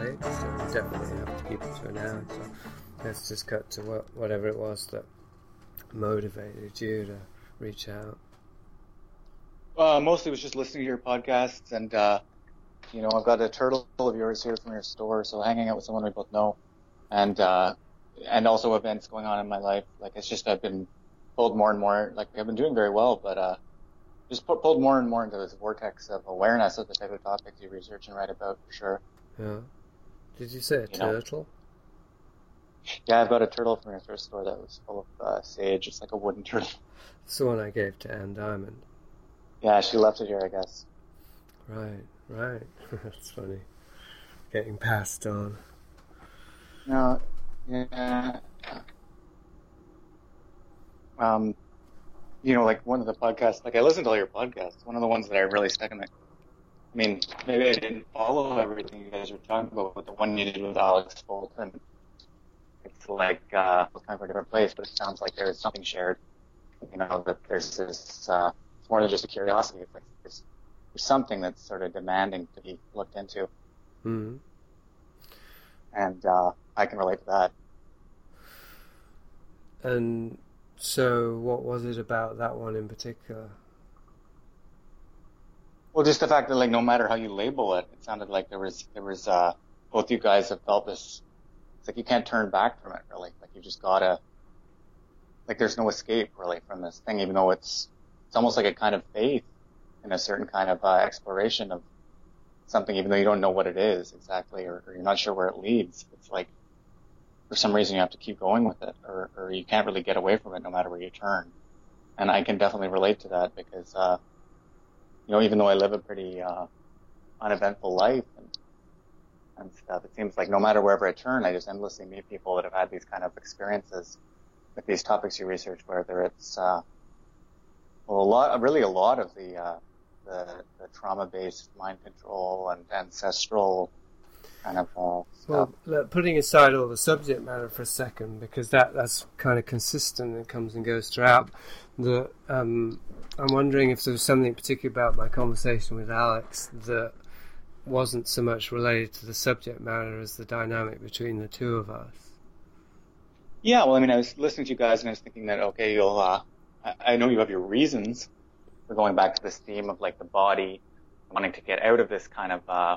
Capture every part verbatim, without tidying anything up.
date, so we definitely have to keep it to an hour. So let's just cut to what, whatever it was that motivated you to reach out. Uh, mostly was just listening to your podcasts, and uh, you know, I've got a turtle of yours here from your store, so hanging out with someone we both know, and uh, and also events going on in my life. Like, it's just I've been pulled more and more. Like, I've been doing very well, but uh, just pu- pulled more and more into this vortex of awareness of the type of topics you research and write about, for sure. Yeah. Did you say a you turtle? Know? Yeah, I've got a turtle from your thrift store that was full of uh, sage. It's like a wooden turtle. It's the one I gave to Anne Diamond. Yeah, she left it here, I guess. Right, right. That's funny. Getting passed on. No, yeah. Um, you know, like one of the podcasts, like I listened to all your podcasts. One of the ones that I really stuck in the, I mean, maybe I didn't follow everything you guys were talking about, but the one you did with Alex Bolton, it's like, uh, it's kind of a different place, but it sounds like there's something shared. You know, that there's this, uh, it's more than just a curiosity. It's like there's, there's something that's sort of demanding to be looked into. Mm-hmm. And, uh, I can relate to that. And so what was it about that one in particular? Well, just the fact that, like, no matter how you label it, it sounded like there was, there was, uh, both you guys have felt this, it's like you can't turn back from it, really. Like, you just gotta, like, there's no escape, really, from this thing, even though it's, it's almost like a kind of faith in a certain kind of, uh, exploration of something, even though you don't know what it is exactly, or, or you're not sure where it leads. It's like, for some reason you have to keep going with it, or, or you can't really get away from it no matter where you turn. And I can definitely relate to that because, uh, you know, even though I live a pretty, uh, uneventful life and, and stuff, it seems like no matter wherever I turn, I just endlessly meet people that have had these kind of experiences with these topics you research, whether it's, uh, well, a lot, really a lot of the, uh, the, the trauma-based mind control and ancestral kind of, uh, stuff. Well, look, putting aside all the subject matter for a second, because that, that's kind of consistent and comes and goes throughout, the, um, I'm wondering if there was something particular about my conversation with Alex that wasn't so much related to the subject matter as the dynamic between the two of us. Yeah, well, I mean, I was listening to you guys and I was thinking that, okay, you'll, uh, I, I know you have your reasons for going back to this theme of, like, the body, wanting to get out of this kind of, uh,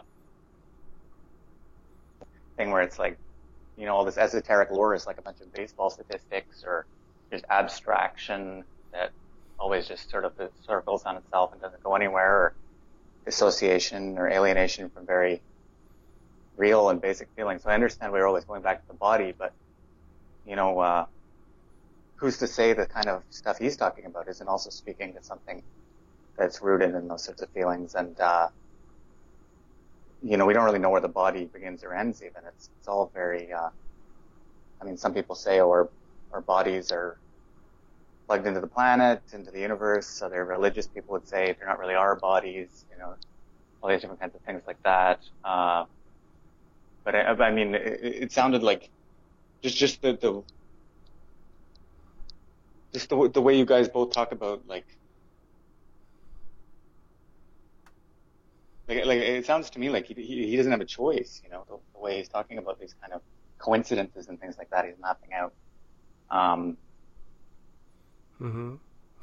thing where it's like, you know, all this esoteric lore is like a bunch of baseball statistics or just abstraction that always just sort of circles on itself and doesn't go anywhere, or dissociation or alienation from very real and basic feelings. So I understand we're always going back to the body, but, you know, uh, who's to say the kind of stuff he's talking about isn't also speaking to something that's rooted in those sorts of feelings. And, uh, you know, we don't really know where the body begins or ends even. It's, it's all very, uh, I mean, some people say, oh, our, our bodies are plugged into the planet, into the universe. So they're religious people would say they're not really our bodies, you know, all these different kinds of things like that. Uh, but I, I mean, it, it sounded like just, just the, the, just the, the way you guys both talk about, like, Like, like, it sounds to me like he, he, he doesn't have a choice, you know, the, the way he's talking about these kind of coincidences and things like that he's mapping out. Um, mm-hmm.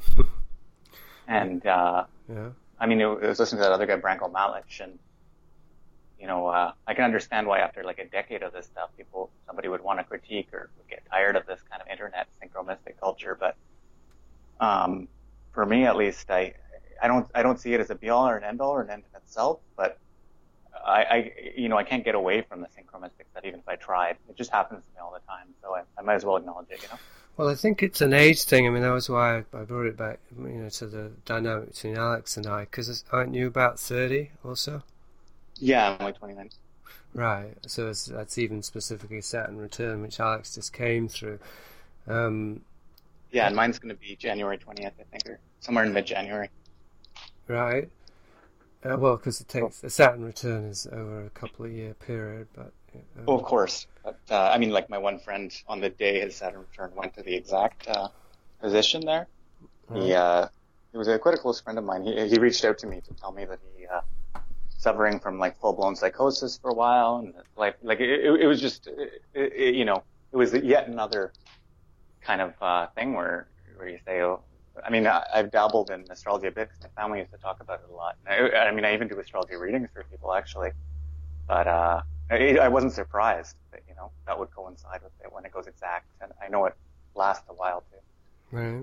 and, uh, yeah. I mean, it, it was listening to that other guy, Branko Malic, and, you know, uh, I can understand why after like a decade of this stuff, people, somebody would want to critique or would get tired of this kind of internet synchromistic culture. But, um, for me at least, I, I don't, I don't see it as a be all or an end all or an end in itself, but I, I, you know, I can't get away from the synchromistic stuff even if I tried. It just happens to me all the time, so I, I might as well acknowledge it, you know? Well, I think it's an age thing. I mean, that was why I brought it back, you know, to the dynamic between Alex and I, because aren't you about thirty also? Yeah, I'm like twenty-nine. Right, so it's, that's even specifically Saturn return, which Alex just came through. Um, yeah, and mine's going to be January twentieth, I think, or somewhere in mid-January. Right. Uh, well, because it takes the Saturn return is over a couple of year period, but. Um, oh, of course. But uh, I mean, like my one friend on the day his Saturn return went to the exact uh, position there. Right. He, uh, he was a quite a close friend of mine. He he reached out to me to tell me that he uh, suffering from like full blown psychosis for a while, and like like it, it, it was just it, it, you know it was yet another kind of uh, thing where where you say, oh, I mean I, I've dabbled in astrology a bit because my family used to talk about it a lot. I, I mean I even do astrology readings for people actually, but uh, I, I wasn't surprised that you know that would coincide with it when it goes exact, and I know it lasts a while too. Right.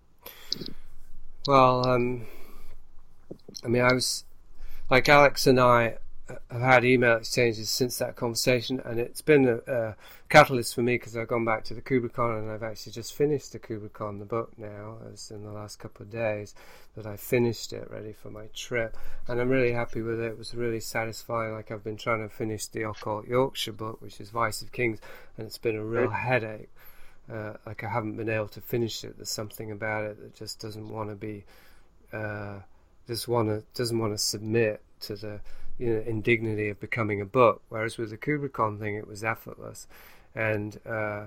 Well, um, I mean I was. Like Alex and I have had email exchanges since that conversation, and it's been a, a catalyst for me because I've gone back to the Kubrickon, and I've actually just finished the Kubrickon, the book now, as in the last couple of days that I finished it, ready for my trip, and I'm really happy with it. It was really satisfying. Like I've been trying to finish the Occult Yorkshire book, which is Vice of Kings, and it's been a real headache. Uh, like I haven't been able to finish it. There's something about it that just doesn't want to be... Uh, just want to doesn't want to submit to the you know indignity of becoming a book, whereas with the Kubrickon thing it was effortless, and uh,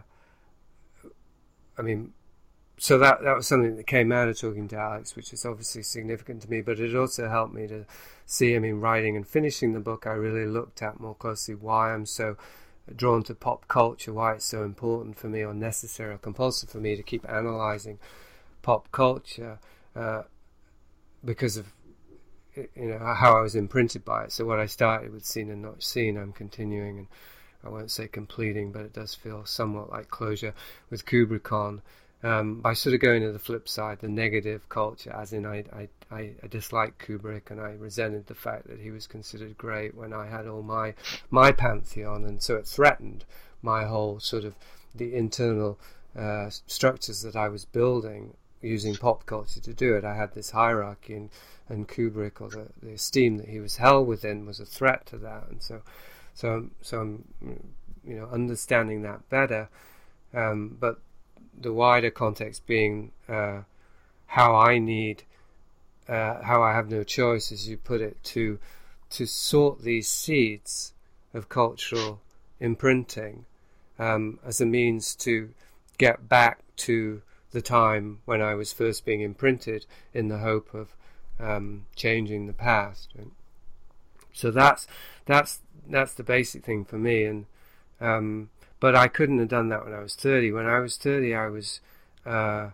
I mean, so that that was something that came out of talking to Alex, which is obviously significant to me. But it also helped me to see. I mean, writing and finishing the book, I really looked at more closely why I'm so drawn to pop culture, why it's so important for me, or necessary or compulsive for me to keep analyzing pop culture. Uh, because of you know how I was imprinted by it. So what I started with Seen and Not Seen, I'm continuing, and I won't say completing, but it does feel somewhat like closure with Kubrickon, um, by sort of going to the flip side, the negative culture, as in I, I, I, I disliked Kubrick and I resented the fact that he was considered great when I had all my my pantheon, and so it threatened my whole sort of the internal uh, structures that I was building using pop culture to do it. I had this hierarchy, and, and Kubrick, or the, the esteem that he was held within, was a threat to that. And so, so, so I'm, you know, understanding that better. Um, but the wider context being uh, how I need, uh, how I have no choice, as you put it, to to sort these seeds of cultural imprinting um, as a means to get back to the time when I was first being imprinted, in the hope of um, changing the past. And so that's that's that's the basic thing for me. And um, but I couldn't have done that when I was thirty. When I was thirty, I was uh,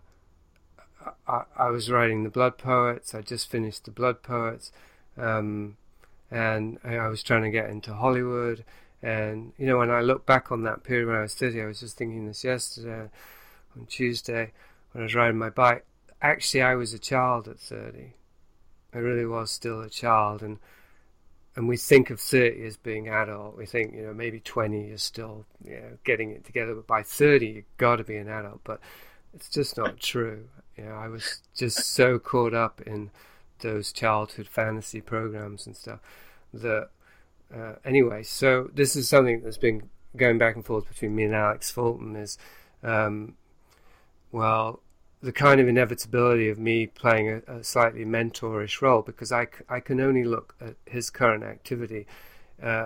I, I was writing the Blood Poets. I just finished the Blood Poets, um, and I was trying to get into Hollywood. And you know, when I look back on that period when I was thirty, I was just thinking this yesterday. On Tuesday, when I was riding my bike, actually I was a child at thirty. I really was still a child, and and we think of thirty as being adult. We think, you know, maybe twenty is still, you know, getting it together, but by thirty you've got to be an adult. But it's just not true. You know, I was just so caught up in those childhood fantasy programs and stuff that uh, anyway. So this is something that's been going back and forth between me and Alex Fulton. Is um, Well, the kind of inevitability of me playing a, a slightly mentorish role, because I, c- I can only look at his current activity uh,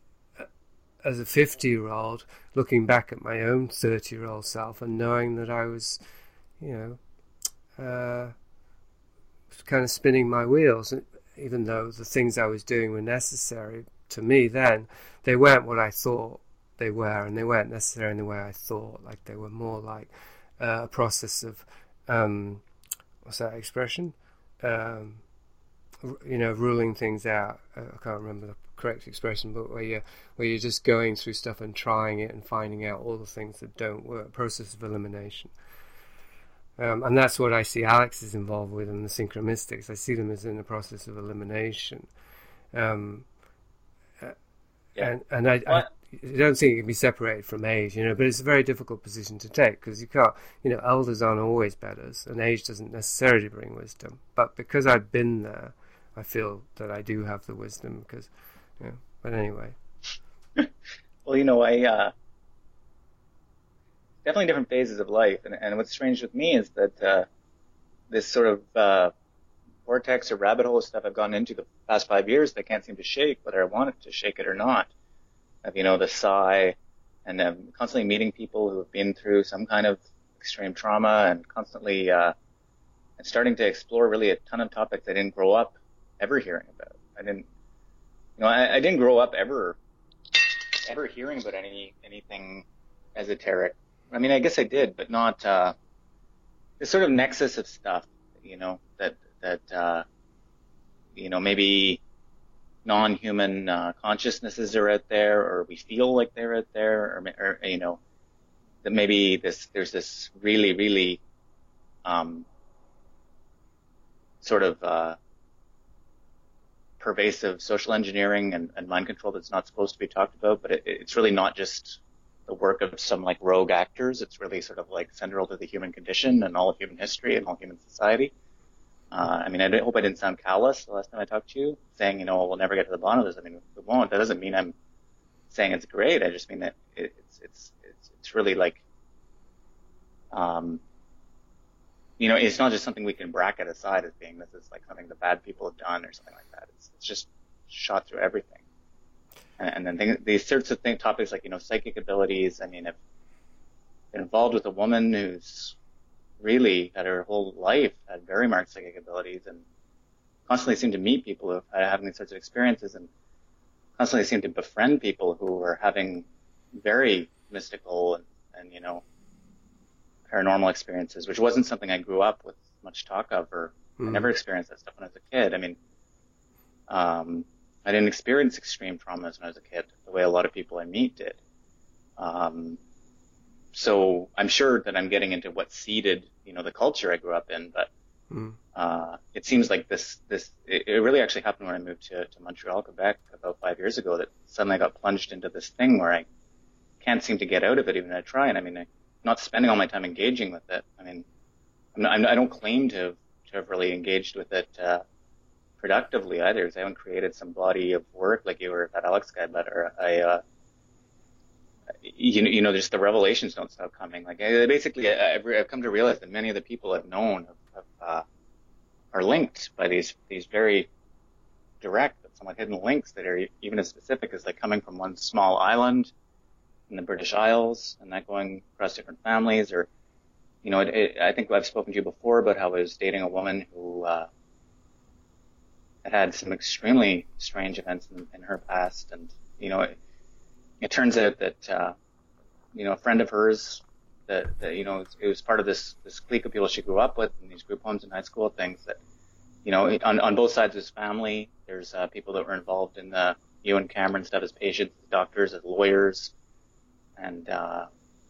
as a fifty-year-old, looking back at my own thirty-year-old self and knowing that I was, you know, uh, kind of spinning my wheels. And even though the things I was doing were necessary to me then, they weren't what I thought they were, and they weren't necessary in the way I thought. Like, they were more like Uh, a process of um, what's that expression? Um, r- you know, ruling things out. Uh, I can't remember the correct expression, but where you where you're just going through stuff and trying it and finding out all the things that don't work. Process of elimination, um, and that's what I see Alex is involved with in the Synchromystics. I see them as in the process of elimination, um, uh, yeah. and and I. I I don't think it can be separated from age, you know, but it's a very difficult position to take, because you can't, you know, elders aren't always betters, and age doesn't necessarily bring wisdom. But because I've been there, I feel that I do have the wisdom, because, you know, but anyway. Well, you know, I, uh, definitely different phases of life, and, and what's strange with me is that, uh, this sort of, uh, vortex or rabbit hole stuff I've gone into the past five years that I can't seem to shake, whether I want it to shake it or not. Of, you know, the sigh, and um, constantly meeting people who have been through some kind of extreme trauma, and constantly uh, and starting to explore really a ton of topics I didn't grow up ever hearing about. I didn't, you know, I, I didn't grow up ever, ever hearing about any, anything esoteric. I mean, I guess I did, but not, uh, this sort of nexus of stuff, you know, that, that, uh, you know, maybe non-human, uh, consciousnesses are out there, or we feel like they're out there, or, or you know, that maybe this, there's this really, really, um, sort of, uh, pervasive social engineering and, and mind control that's not supposed to be talked about, but it, it's really not just the work of some like rogue actors. It's really sort of like central to the human condition and all of human history and all human society. Uh, I mean, I hope I didn't sound callous the last time I talked to you, saying, you know, we'll never get to the bottom of this. I mean, we won't. That doesn't mean I'm saying it's great. I just mean that it, it's, it's, it's, it's really like, um, you know, it's not just something we can bracket aside as being this is like something the bad people have done or something like that. It's, it's just shot through everything. And, and then things, these sorts of things, topics like, you know, psychic abilities. I mean, I've been involved with a woman who's really had her whole life had very marked psychic abilities and constantly seemed to meet people who are having these sorts of experiences and constantly seemed to befriend people who were having very mystical and, and you know, paranormal experiences, which wasn't something I grew up with much talk of, or mm. I never experienced that stuff when I was a kid. I mean, um, I didn't experience extreme traumas when I was a kid, the way a lot of people I meet did. Um, so I'm sure that I'm getting into what seeded, you know, the culture I grew up in, but, mm. uh, it seems like this, this, it, it really actually happened when I moved to, to Montreal, Quebec about five years ago, that suddenly I got plunged into this thing where I can't seem to get out of it even when I try. And I mean, I, not spending all my time engaging with it. I mean, I'm not, I'm, I don't claim to have, to have really engaged with it, uh, productively either, because I haven't created some body of work like you or that Alex guy, but or I, uh, you know, you know, just the revelations don't stop coming. Like, I, basically, I, I've, I've come to realize that many of the people I've known have, have, uh, are linked by these, these very direct, but somewhat hidden links that are even as specific as like coming from one small island in the British Isles and that going across different families, or, you know, it, it, I think I've spoken to you before about how I was dating a woman who, uh, had had some extremely strange events in, in her past. And, you know, it, it turns out that, uh, you know, a friend of hers that, that, you know, it, it was part of this, this clique of people she grew up with in these group homes in high school, things that, you know, on, on both sides of his family, there's, uh, people that were involved in the Ewan Cameron stuff as patients, as doctors, as lawyers. And, uh,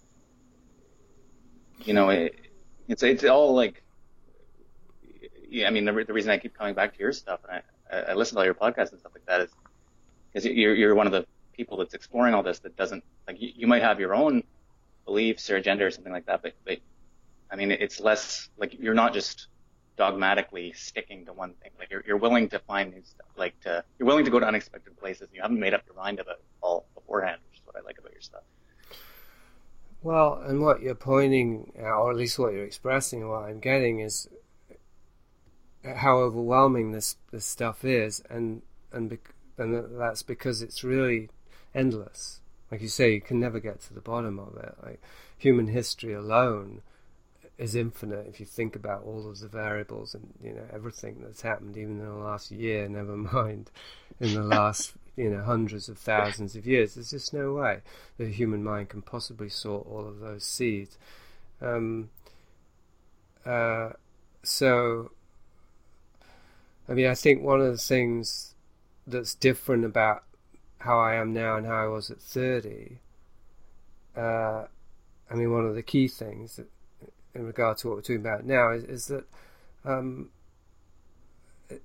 you know, it, it's, it's all like, yeah, I mean, the, the reason I keep coming back to your stuff and I, I listen to all your podcasts and stuff like that is, is you're, you're one of the people that's exploring all this that doesn't, like, you, you might have your own beliefs or agenda or something like that, but, but, I mean, it's less, like, you're not just dogmatically sticking to one thing. Like, you're, you're willing to find new stuff, like, to, you're willing to go to unexpected places. You haven't made up your mind about it all beforehand, which is what I like about your stuff. Well, and what you're pointing out, or at least what you're expressing, and what I'm getting is how overwhelming this, this stuff is, and and bec- and that's because it's really endless. Like you say, you can never get to the bottom of it. Like, human history alone is infinite if you think about all of the variables and, you know, everything that's happened even in the last year, never mind in the last, you know, hundreds of thousands of years. There's just no way the human mind can possibly sort all of those seeds. Um, uh, so, I mean, I think one of the things that's different about how I am now and how I was at thirty, uh, I mean, one of the key things that, in regard to what we're talking about now, is, is that um, it,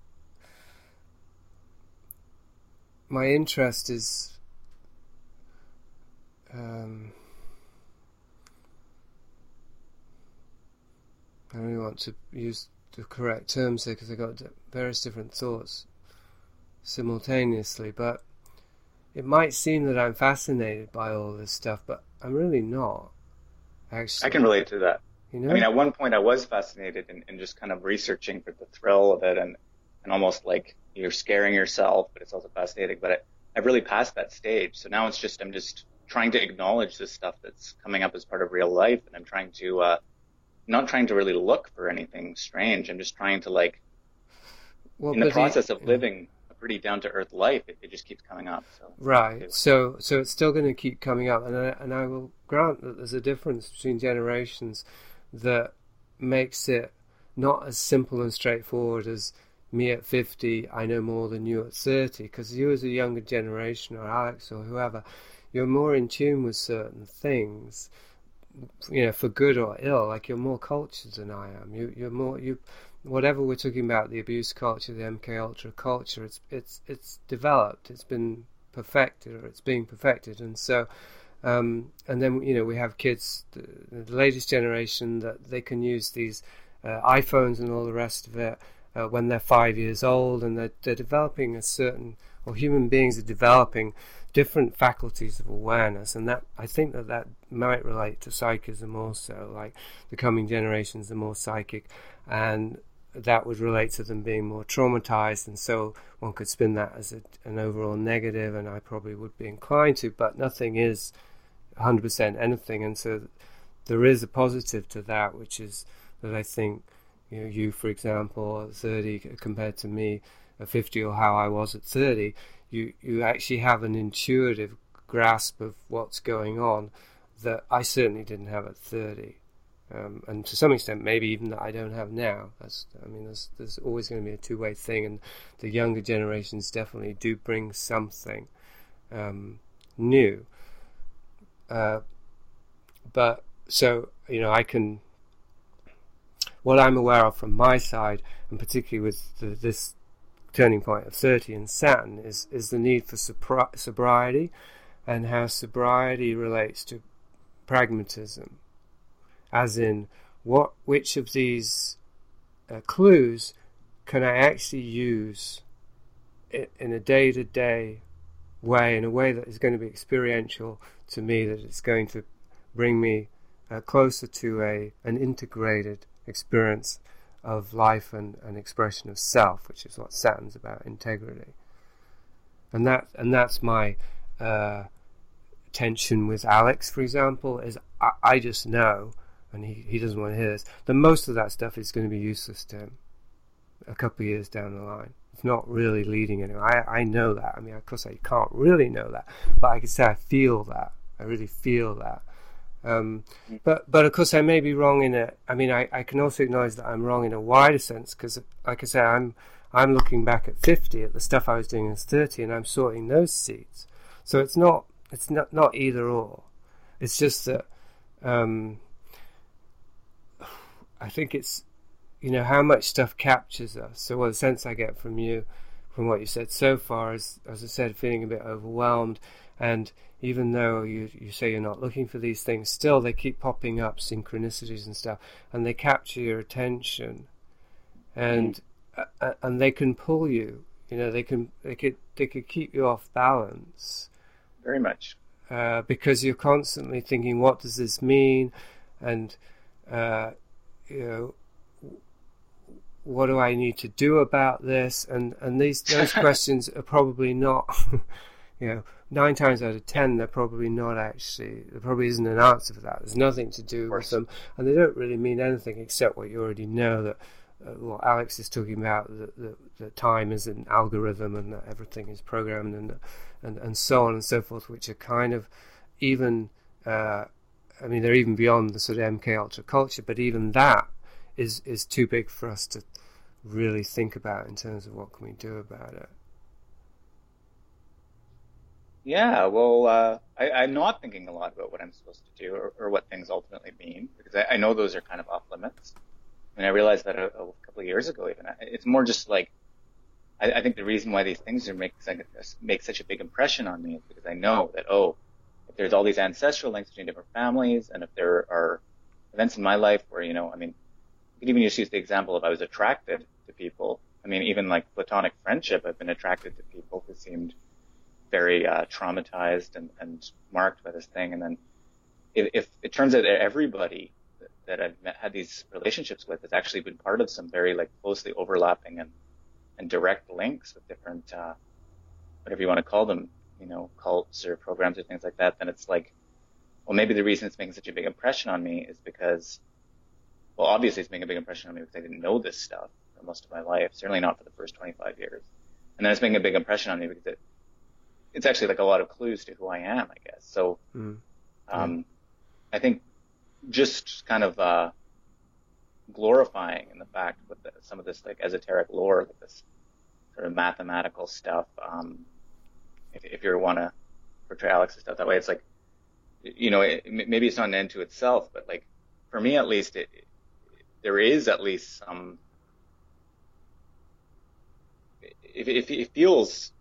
my interest is um, I don't really want to use the correct terms here because I've got various different thoughts simultaneously, but it might seem that I'm fascinated by all this stuff, but I'm really not. Actually, I can relate to that. You know? I mean, at one point I was fascinated and, and just kind of researching for the thrill of it, and, and almost like you're scaring yourself, but it's also fascinating. But I, I've really passed that stage. So now it's just, I'm just trying to acknowledge this stuff that's coming up as part of real life. And I'm trying to, uh, not trying to really look for anything strange. I'm just trying to, like, well, in the process of living pretty down to earth life, it, it just keeps coming up. So right. So so it's still going to keep coming up, and I, and I will grant that there's a difference between generations that makes it not as simple and straightforward as me at fifty, I know more than you at thirty, because you as a younger generation, or Alex or whoever, you're more in tune with certain things, you know, for good or ill. Like, you're more cultured than I am. You, you're more, you, whatever we're talking about, the abuse culture, the M K Ultra culture, it's it's it's developed, it's been perfected, or it's being perfected, and so, um, and then, you know, we have kids, the, the latest generation, that they can use these uh, iPhones and all the rest of it uh, when they're five years old, and they're, they're developing a certain, or human beings are developing different faculties of awareness, and that, I think that that might relate to psychism also. Like, the coming generations are more psychic, and that would relate to them being more traumatized, and so one could spin that as a, an overall negative, and I probably would be inclined to, but nothing is one hundred percent anything, and so there is a positive to that, which is that I think, you know, you, for example, at thirty compared to me at fifty, or how I was at thirty, you, you actually have an intuitive grasp of what's going on that I certainly didn't have at thirty. Um, and to some extent, maybe even that I don't have now. That's, I mean, there's, there's always going to be a two-way thing, and the younger generations definitely do bring something um, new. Uh, but, so, you know, I can, what I'm aware of from my side, and particularly with the, this turning point of thirty and Saturn, is, is the need for sobri- sobriety, and how sobriety relates to pragmatism. As in, what, which of these uh, clues can I actually use in a day-to-day way, in a way that is going to be experiential to me, that it's going to bring me uh, closer to a an integrated experience of life and an expression of self, which is what Saturn's about, integrity. And that and that's my uh, tension with Alex, for example, is I, I just know, and he, he doesn't want to hear this, that most of that stuff is going to be useless to him a couple of years down the line. It's not really leading anywhere. I, I know that. I mean, of course, I can't really know that, but I can say I feel that. I really feel that. Um, but, but of course, I may be wrong in a. I mean, I, I can also acknowledge that I'm wrong in a wider sense, because, like I say, I'm I'm looking back at fifty, at the stuff I was doing as thirty, and I'm sorting those seeds. So it's not it's not not either or. It's just that. Um, I think it's, you know, how much stuff captures us. So what the sense I get from you, from what you said so far, is, as I said, feeling a bit overwhelmed. And even though you you say you're not looking for these things, still they keep popping up, synchronicities and stuff, and they capture your attention, and mm. uh, and they can pull you. You know, they can they could they could keep you off balance. Very much. Uh, because you're constantly thinking, what does this mean? And uh, you know, what do I need to do about this? And and these those questions are probably not, you know, nine times out of ten, they're probably not actually, there probably isn't an answer for that. There's nothing to do with them, and they don't really mean anything except what you already know, that uh, what Alex is talking about, that, that, that time is an algorithm, and that everything is programmed, and and, and so on and so forth, which are kind of even, uh, I mean, they're even beyond the sort of M K Ultra culture, but even that is is too big for us to really think about in terms of what can we do about it. Yeah, well, uh, I, I'm not thinking a lot about what I'm supposed to do, or, or what things ultimately mean, because I, I know those are kind of off limits. I mean, I realized that a, a couple of years ago even. It's more just like, I, I think the reason why these things are make, make such a big impression on me is because I know that, oh, if there's all these ancestral links between different families, and if there are events in my life where, you know, I mean, you could even just use the example of I was attracted to people. I mean, even like platonic friendship, I've been attracted to people who seemed very uh, traumatized and, and marked by this thing. And then if, if it turns out that everybody that, that I've met, had these relationships with has actually been part of some very like closely overlapping and, and direct links with different, uh, whatever you want to call them, you know, cults or programs or things like that, then it's like, well, maybe the reason it's making such a big impression on me is because, well, obviously it's making a big impression on me because I didn't know this stuff for most of my life, certainly not for the first twenty-five years. and that's making a big impression on me because it, it's actually like a lot of clues to who I am, I guess. So, mm. um, yeah. I think just kind of, uh, glorifying in the fact with the, some of this like esoteric lore, like this sort of mathematical stuff. Um, if, if you want to portray Alex's stuff that way, it's like, you know, it, maybe it's not an end to itself, but like for me at least, it, it, there is at least some. It, it, it feels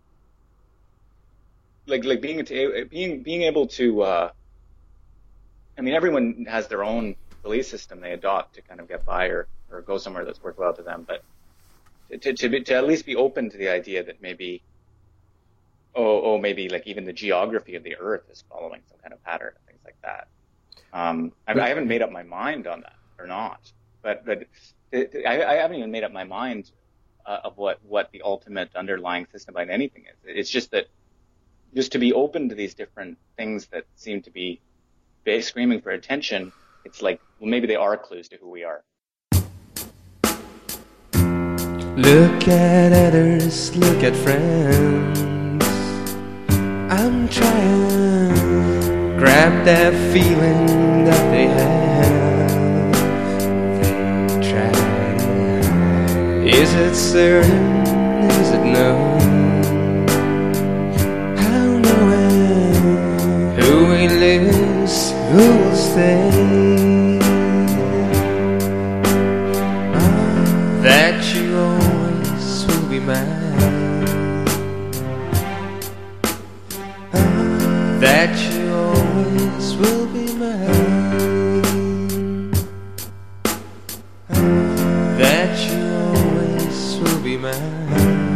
like like being being being able to. Uh, I mean, everyone has their own belief system they adopt to kind of get by or, or go somewhere that's worthwhile to them, but to to, be, to at least be open to the idea that maybe. Oh, oh, maybe like even the geography of the Earth is following some kind of pattern and things like that. Um, I, I haven't made up my mind on that or not, but but it, I, I haven't even made up my mind uh, of what, what the ultimate underlying system behind anything is. It's just that just to be open to these different things that seem to be screaming for attention. It's like, well, maybe they are clues to who we are. Look at others, look at friends. I'm trying to grab that feeling that they have. They try. Is it certain? Is it known? How knowing who will lose, who will stay? Oh, that you always will be mine. That you always will be mine. That you always will be mine.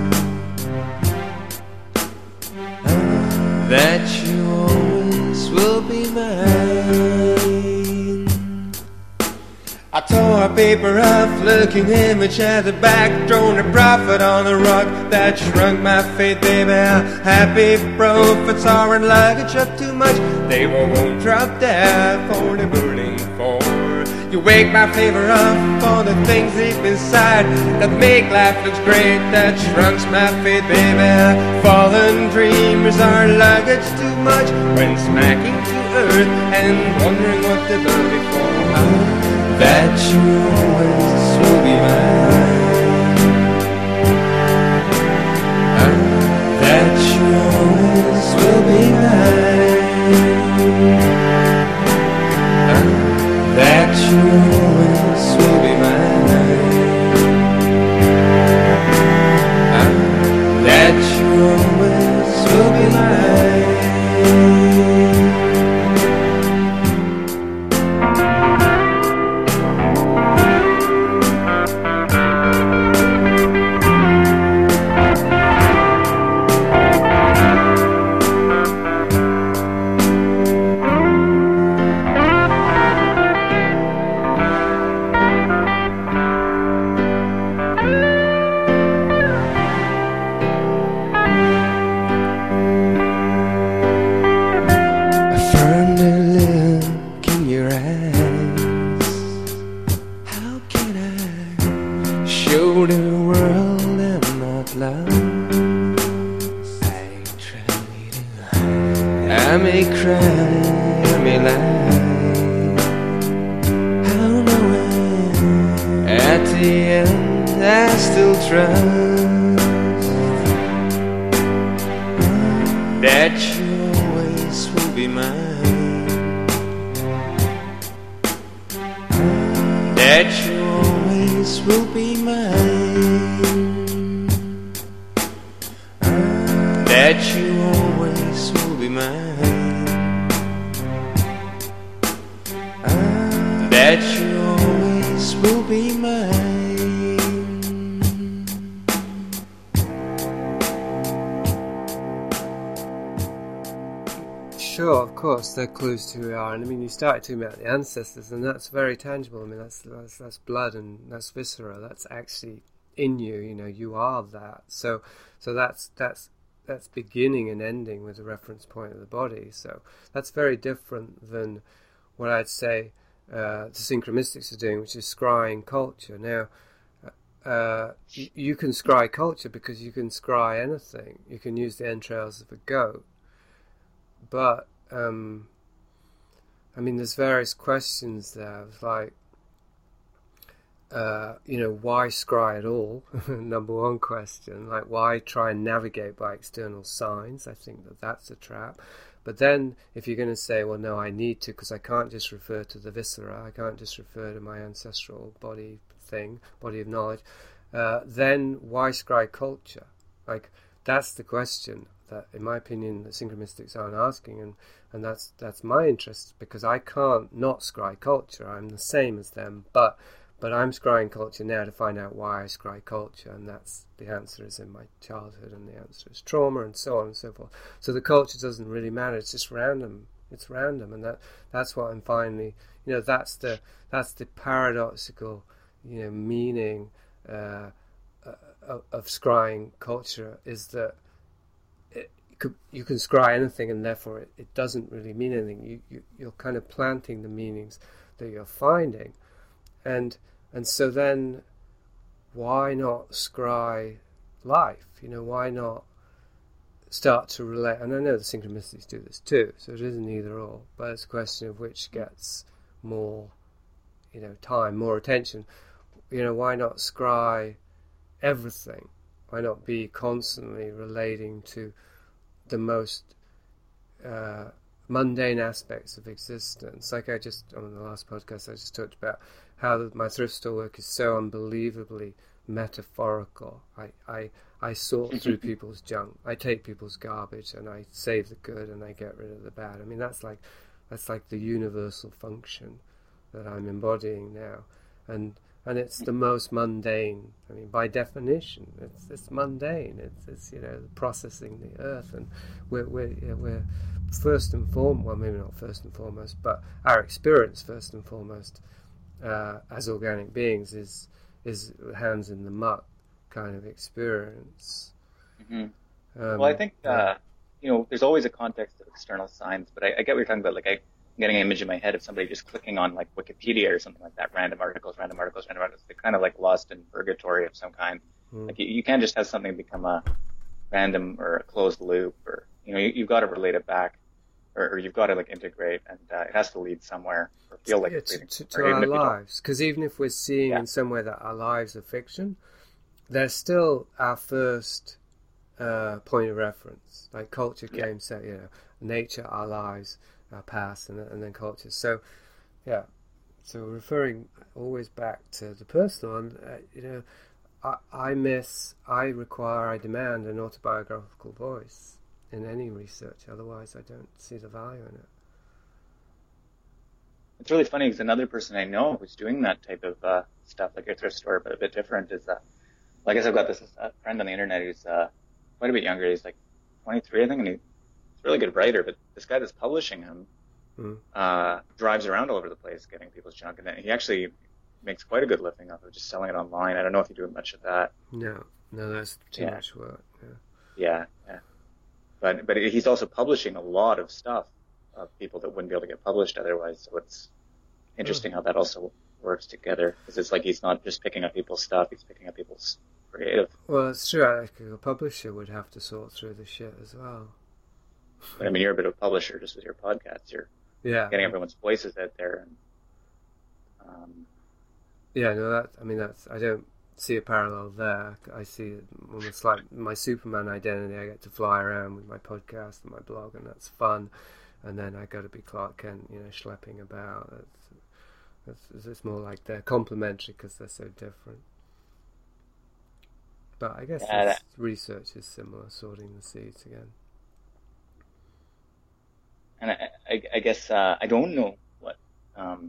That you always will be mine. I tore a paper off, looking image at the back, thrown a prophet on the rock that shrunk my faith, baby. Happy prophets aren't luggage up too much, they won't drop dead for the burning for. You wake my favor up for the things deep inside that make life look great, that shrunks my faith, baby. Fallen dreamers are luggage too much when smacking to earth and wondering what they're burning for. That you always will be mine. That you always will be mine. That you always will be mine. That you always will be mine. They're clues to who we are, and I mean, you started talking about the ancestors, and that's very tangible. I mean, that's that's, that's blood and that's viscera. That's actually in you. You know, you are that. So, so that's that's that's beginning and ending with the reference point of the body. So that's very different than what I'd say uh, the synchromystics are doing, which is scrying culture. Now, uh, you, you can scry culture because you can scry anything. You can use the entrails of a goat. But, um, I mean, there's various questions there. It's like, uh, you know, why scry at all? Number one question. Like, why try and navigate by external signs? I think that that's a trap. But then, if you're going to say, well, no, I need to, because I can't just refer to the viscera, I can't just refer to my ancestral body thing, body of knowledge, uh, then why scry culture? Like, that's the question that, in my opinion, the synchromystics aren't asking, and, and that's that's my interest, because I can't not scry culture. I'm the same as them, but but I'm scrying culture now to find out why I scry culture, and that's the answer is in my childhood, and the answer is trauma, and so on and so forth. So the culture doesn't really matter; it's just random. It's random, and that that's what I'm finally, you know, that's the that's the paradoxical, you know, meaning uh, of, of scrying culture, is that it could, you can scry anything, and therefore it, it doesn't really mean anything. You, you you're kind of planting the meanings that you're finding, and and so then why not scry life? You know, why not start to relate? And I know the synchromystics do this too, so it isn't either or, but it's a question of which gets more, you know, time, more attention. You know, why not scry everything? Why not be constantly relating to the most uh, mundane aspects of existence? Like I just, on the last podcast, I just talked about how my thrift store work is so unbelievably metaphorical. I, I, I sort through people's junk. I take people's garbage, and I save the good, and I get rid of the bad. I mean, that's like that's like the universal function that I'm embodying now, and and it's the most mundane. I mean, by definition, it's it's mundane. It's, it's you know, processing the earth, and we're we're you know, we're first and foremost. Well, maybe not first and foremost, but our experience first and foremost uh, as organic beings is is hands in the muck kind of experience. Mm-hmm. Um, well, I think uh, you know, there's always a context of external signs, but I, I get what you're talking about. Like, I. Getting an image in my head of somebody just clicking on like Wikipedia or something like that, random articles, random articles, random articles. They're kind of like lost in purgatory of some kind. Mm. Like you, you can't just have something become a random or a closed loop, or you know, you, you've got to relate it back, or, or you've got to like integrate, and uh, it has to lead somewhere or feel like yeah, it's leading to, to, to our lives. Because even if we're seeing yeah. in some way that our lives are fiction, they're still our first uh, point of reference. Like culture came, yeah. say, you know, nature, our lives. Our past, and, and then culture. So, yeah. So referring always back to the personal, and uh, you know, I, I miss, I require, I demand an autobiographical voice in any research. Otherwise, I don't see the value in it. It's really funny because another person I know who's doing that type of uh, stuff, like a thrift store, but a bit different, is uh, like I said, I've got this uh, friend on the internet who's uh, quite a bit younger. He's like twenty-three, I think, and he. Really good writer, but this guy that's publishing him mm. uh, drives around all over the place getting people's junk, and then he actually makes quite a good living off of just selling it online. I don't know if you do much of that. No, no, that's too yeah. much work. Yeah. yeah, yeah. But but he's also publishing a lot of stuff of people that wouldn't be able to get published otherwise. So it's interesting oh. how that also works together, because it's like he's not just picking up people's stuff; he's picking up people's creative. Well, it's true. I think a publisher would have to sort through the shit as well. But I mean, you're a bit of a publisher just with your podcast. You're yeah. getting everyone's voices out there. And, um, yeah, no, that I mean, that's I don't see a parallel there. I see almost like my Superman identity. I get to fly around with my podcast and my blog, and that's fun. And then I got to be Clark Kent, you know, schlepping about. It's, it's, it's more like they're complementary because they're so different. But I guess yeah, that... research is similar, sorting the seeds again. And I, I, I guess uh, I don't know what um,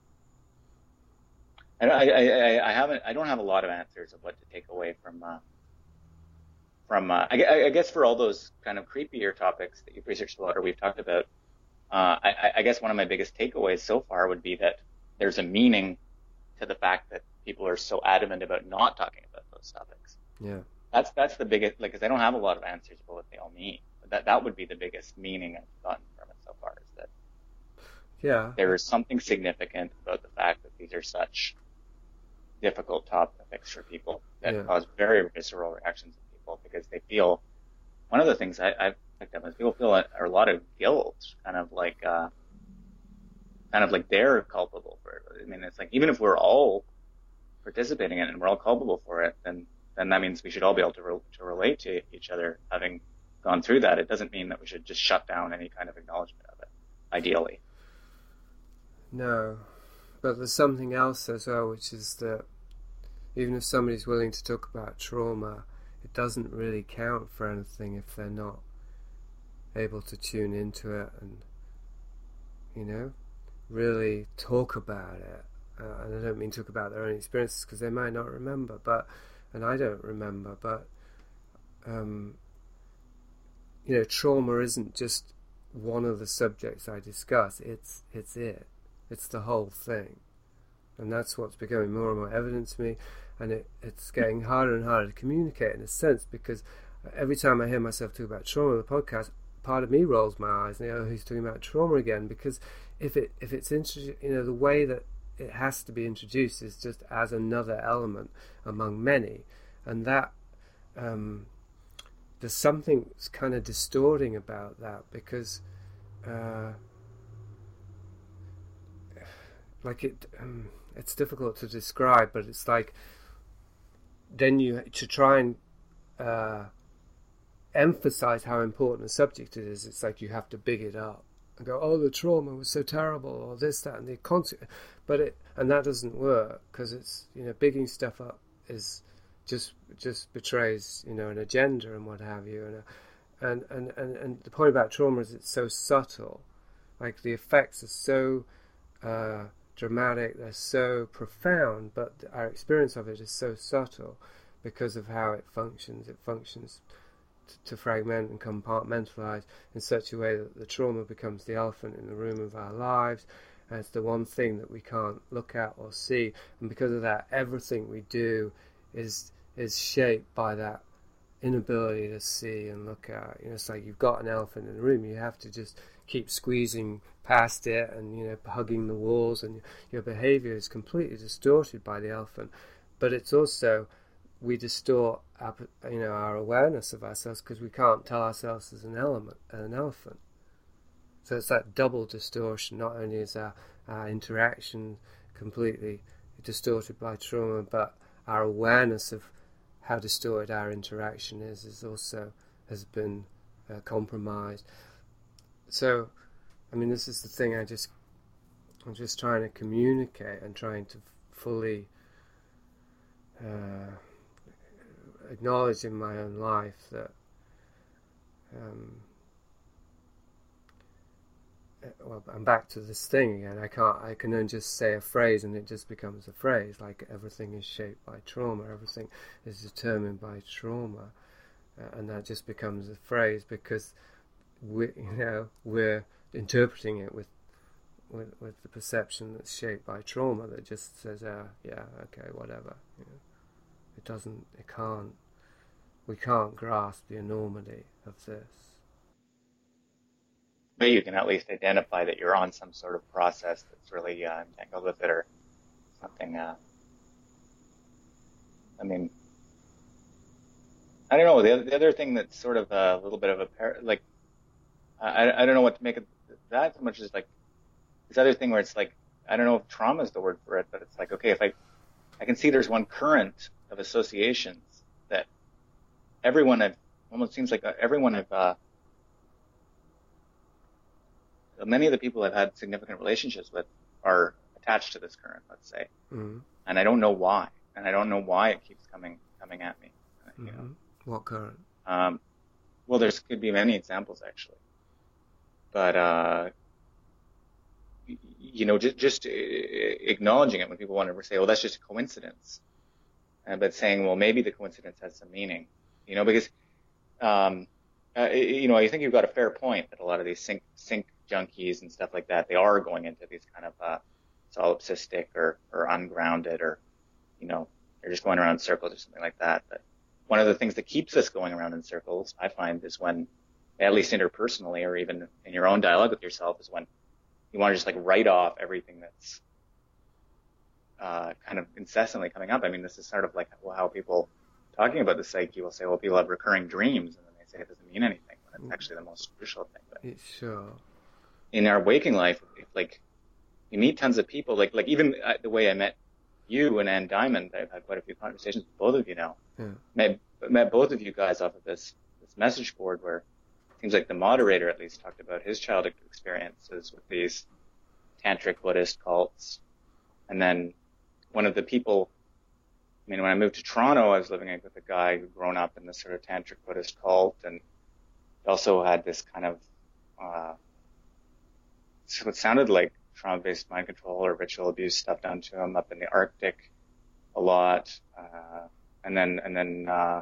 I, I, I haven't I don't have a lot of answers of what to take away from uh, from uh, I, I guess for all those kind of creepier topics that you've researched a lot or we've talked about. Uh, I, I guess one of my biggest takeaways so far would be that there's a meaning to the fact that people are so adamant about not talking about those topics. Yeah, that's that's the biggest, like, because I don't have a lot of answers about what they all mean. But that that would be the biggest meaning I've gotten from it so far, is that yeah, there is something significant about the fact that these are such difficult topics for people that Yeah. cause very visceral reactions in people because they feel, one of the things I, I've picked up is people feel a, a lot of guilt, kind of like, uh, kind of like they're culpable for it. I mean, it's like, even if we're all participating in it and we're all culpable for it, then, then that means we should all be able to, re- to relate to each other having gone through that. It doesn't mean that we should just shut down any kind of acknowledgement of it, ideally. No, but there's something else as well, which is that even if somebody's willing to talk about trauma, it doesn't really count for anything if they're not able to tune into it and, you know, really talk about it. Uh, and I don't mean talk about their own experiences because they might not remember, but, and I don't remember, but, um, you know, trauma isn't just one of the subjects I discuss. It's it's it. It's the whole thing, and that's what's becoming more and more evident to me. And it, it's getting harder and harder to communicate in a sense because every time I hear myself talk about trauma on the podcast, part of me rolls my eyes and, you know, he's talking about trauma again. Because if it if it's intro- you know, the way that it has to be introduced is just as another element among many, and that. Um, There's something kind of distorting about that because, uh, like it, um, it's difficult to describe, but it's like then you to try and uh, emphasize how important a subject it is. It's like you have to big it up and go, "Oh, the trauma was so terrible," or this, that, and the consequence. But it and that doesn't work because it's, you know, bigging stuff up is. just just betrays, you know, an agenda and what have you, and, uh, and and and and the point about trauma is it's so subtle, like the effects are so uh, dramatic, they're so profound, but our experience of it is so subtle because of how it functions. It functions t- to fragment and compartmentalize in such a way that the trauma becomes the elephant in the room of our lives, and it's the one thing that we can't look at or see, and because of that, everything we do is is shaped by that inability to see and look at. You know, it's like you've got an elephant in the room, you have to just keep squeezing past it and, you know, hugging the walls, and your behavior is completely distorted by the elephant. But it's also, we distort our, you know, our awareness of ourselves because we can't tell ourselves as an element, an elephant. So it's that double distortion. Not only is our, our interaction completely distorted by trauma, but our awareness of how distorted our interaction is is also has been uh, compromised. So, I mean, this is the thing. I just, I'm just trying to communicate and trying to fully uh, acknowledge in my own life that. Um, Well, I'm back to this thing again. I can't. I can then just say a phrase, and it just becomes a phrase. Like everything is shaped by trauma. Everything is determined by trauma, uh, and that just becomes a phrase because we, you know, we're interpreting it with, with, with the perception that's shaped by trauma. That just says, "Ah, yeah, okay, whatever." You know, it doesn't. It can't. We can't grasp the enormity of this. But you can at least identify that you're on some sort of process that's really uh, entangled with it or something. Uh, I mean, I don't know. The, the other thing that's sort of a little bit of a par- like, I, I don't know what to make of that so much as like this other thing where it's like, I don't know if trauma is the word for it, but it's like, okay, if I, I can see there's one current of associations that everyone I've, almost seems like everyone I've, uh, many of the people I've had significant relationships with are attached to this current, let's say. Mm-hmm. And I don't know why. And I don't know why it keeps coming, coming at me. You Mm-hmm. know? What current? Um, well, there's could be many examples actually, but, uh, you know, just, just acknowledging it when people want to say, oh, that's just a coincidence. Uh, but saying, well, maybe the coincidence has some meaning, you know, because, um, uh, you know, I think you've got a fair point that a lot of these sync, sync junkies and stuff like that, they are going into these kind of, uh, solipsistic or, or ungrounded or, you know, they're just going around in circles or something like that. But one of the things that keeps us going around in circles, I find, is when, at least interpersonally or even in your own dialogue with yourself, is when you want to just like write off everything that's, uh, kind of incessantly coming up. I mean, this is sort of like how people talking about the psyche will say, well, people have recurring dreams, and then they say it doesn't mean anything, when it's actually the most crucial thing. But sure. In our waking life, if, like, you meet tons of people, like, like even uh, the way I met you and Ann Diamond, I've had quite a few conversations with both of you now. Yeah. Met, met both of you guys off of this, this message board where it seems like the moderator at least talked about his childhood experiences with these tantric Buddhist cults. And then one of the people, I mean, when I moved to Toronto, I was living with a guy who'd grown up in this sort of tantric Buddhist cult, and he also had this kind of, uh, what sounded like trauma-based mind control or ritual abuse stuff done to him up in the Arctic a lot. Uh, and then, and then, uh,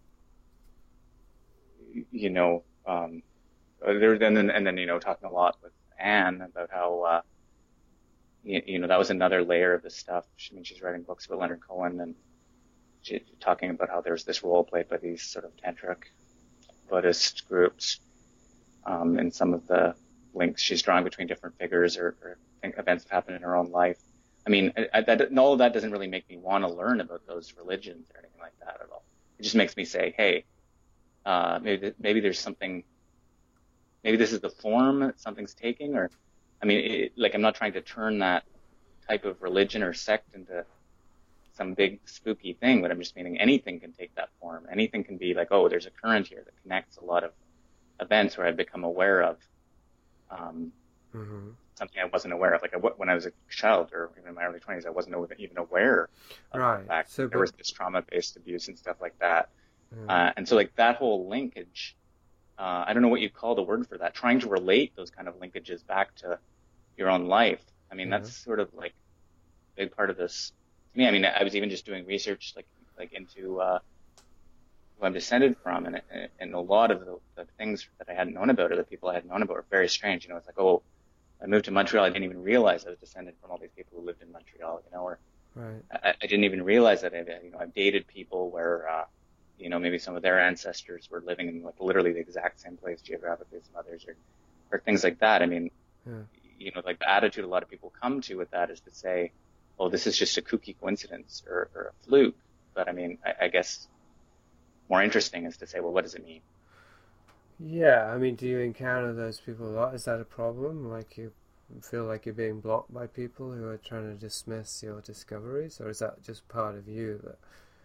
you know, um, there, and then, and then, you know, talking a lot with Anne about how, uh, you, you know, that was another layer of this stuff. She, I mean, she's writing books about Leonard Cohen, and she, talking about how there's this role played by these sort of tantric Buddhist groups, um, and some of the links she's drawing between different figures or, or events that happen in her own life. I mean, I, I, that, all of that doesn't really make me want to learn about those religions or anything like that at all. It just makes me say, hey, uh, maybe, maybe there's something, maybe this is the form that something's taking, or, I mean, it, like, I'm not trying to turn that type of religion or sect into some big spooky thing, but I'm just meaning anything can take that form. Anything can be like, oh, there's a current here that connects a lot of events where I've become aware of, um, mm-hmm. something I wasn't aware of. Like I, when I was a child or even in my early twenties, I wasn't even aware of right. the fact so, that there was this trauma-based abuse and stuff like that. Mm. Uh, and so like that whole linkage, uh, I don't know what you call the word for that, trying to relate those kind of linkages back to your own life. I mean, mm-hmm. that's sort of like a big part of this to me. I mean, I was even just doing research like, like into, uh, who I'm descended from, and, and a lot of the, the things that I hadn't known about or the people I hadn't known about were very strange. You know, it's like, oh, I moved to Montreal, I didn't even realize I was descended from all these people who lived in Montreal, you know, or right. I, I didn't even realize that I, you know, I've dated people where, uh, you know, maybe some of their ancestors were living in like literally the exact same place geographically as others, or, or things like that. I mean, yeah. you know, like the attitude a lot of people come to with that is to say, oh, this is just a kooky coincidence or, or a fluke. But I mean, I, I guess more interesting is to say, well, what does it mean? Yeah, I mean, do you encounter those people a lot? Is that a problem? Like you feel like you're being blocked by people who are trying to dismiss your discoveries, or is that just part of you that?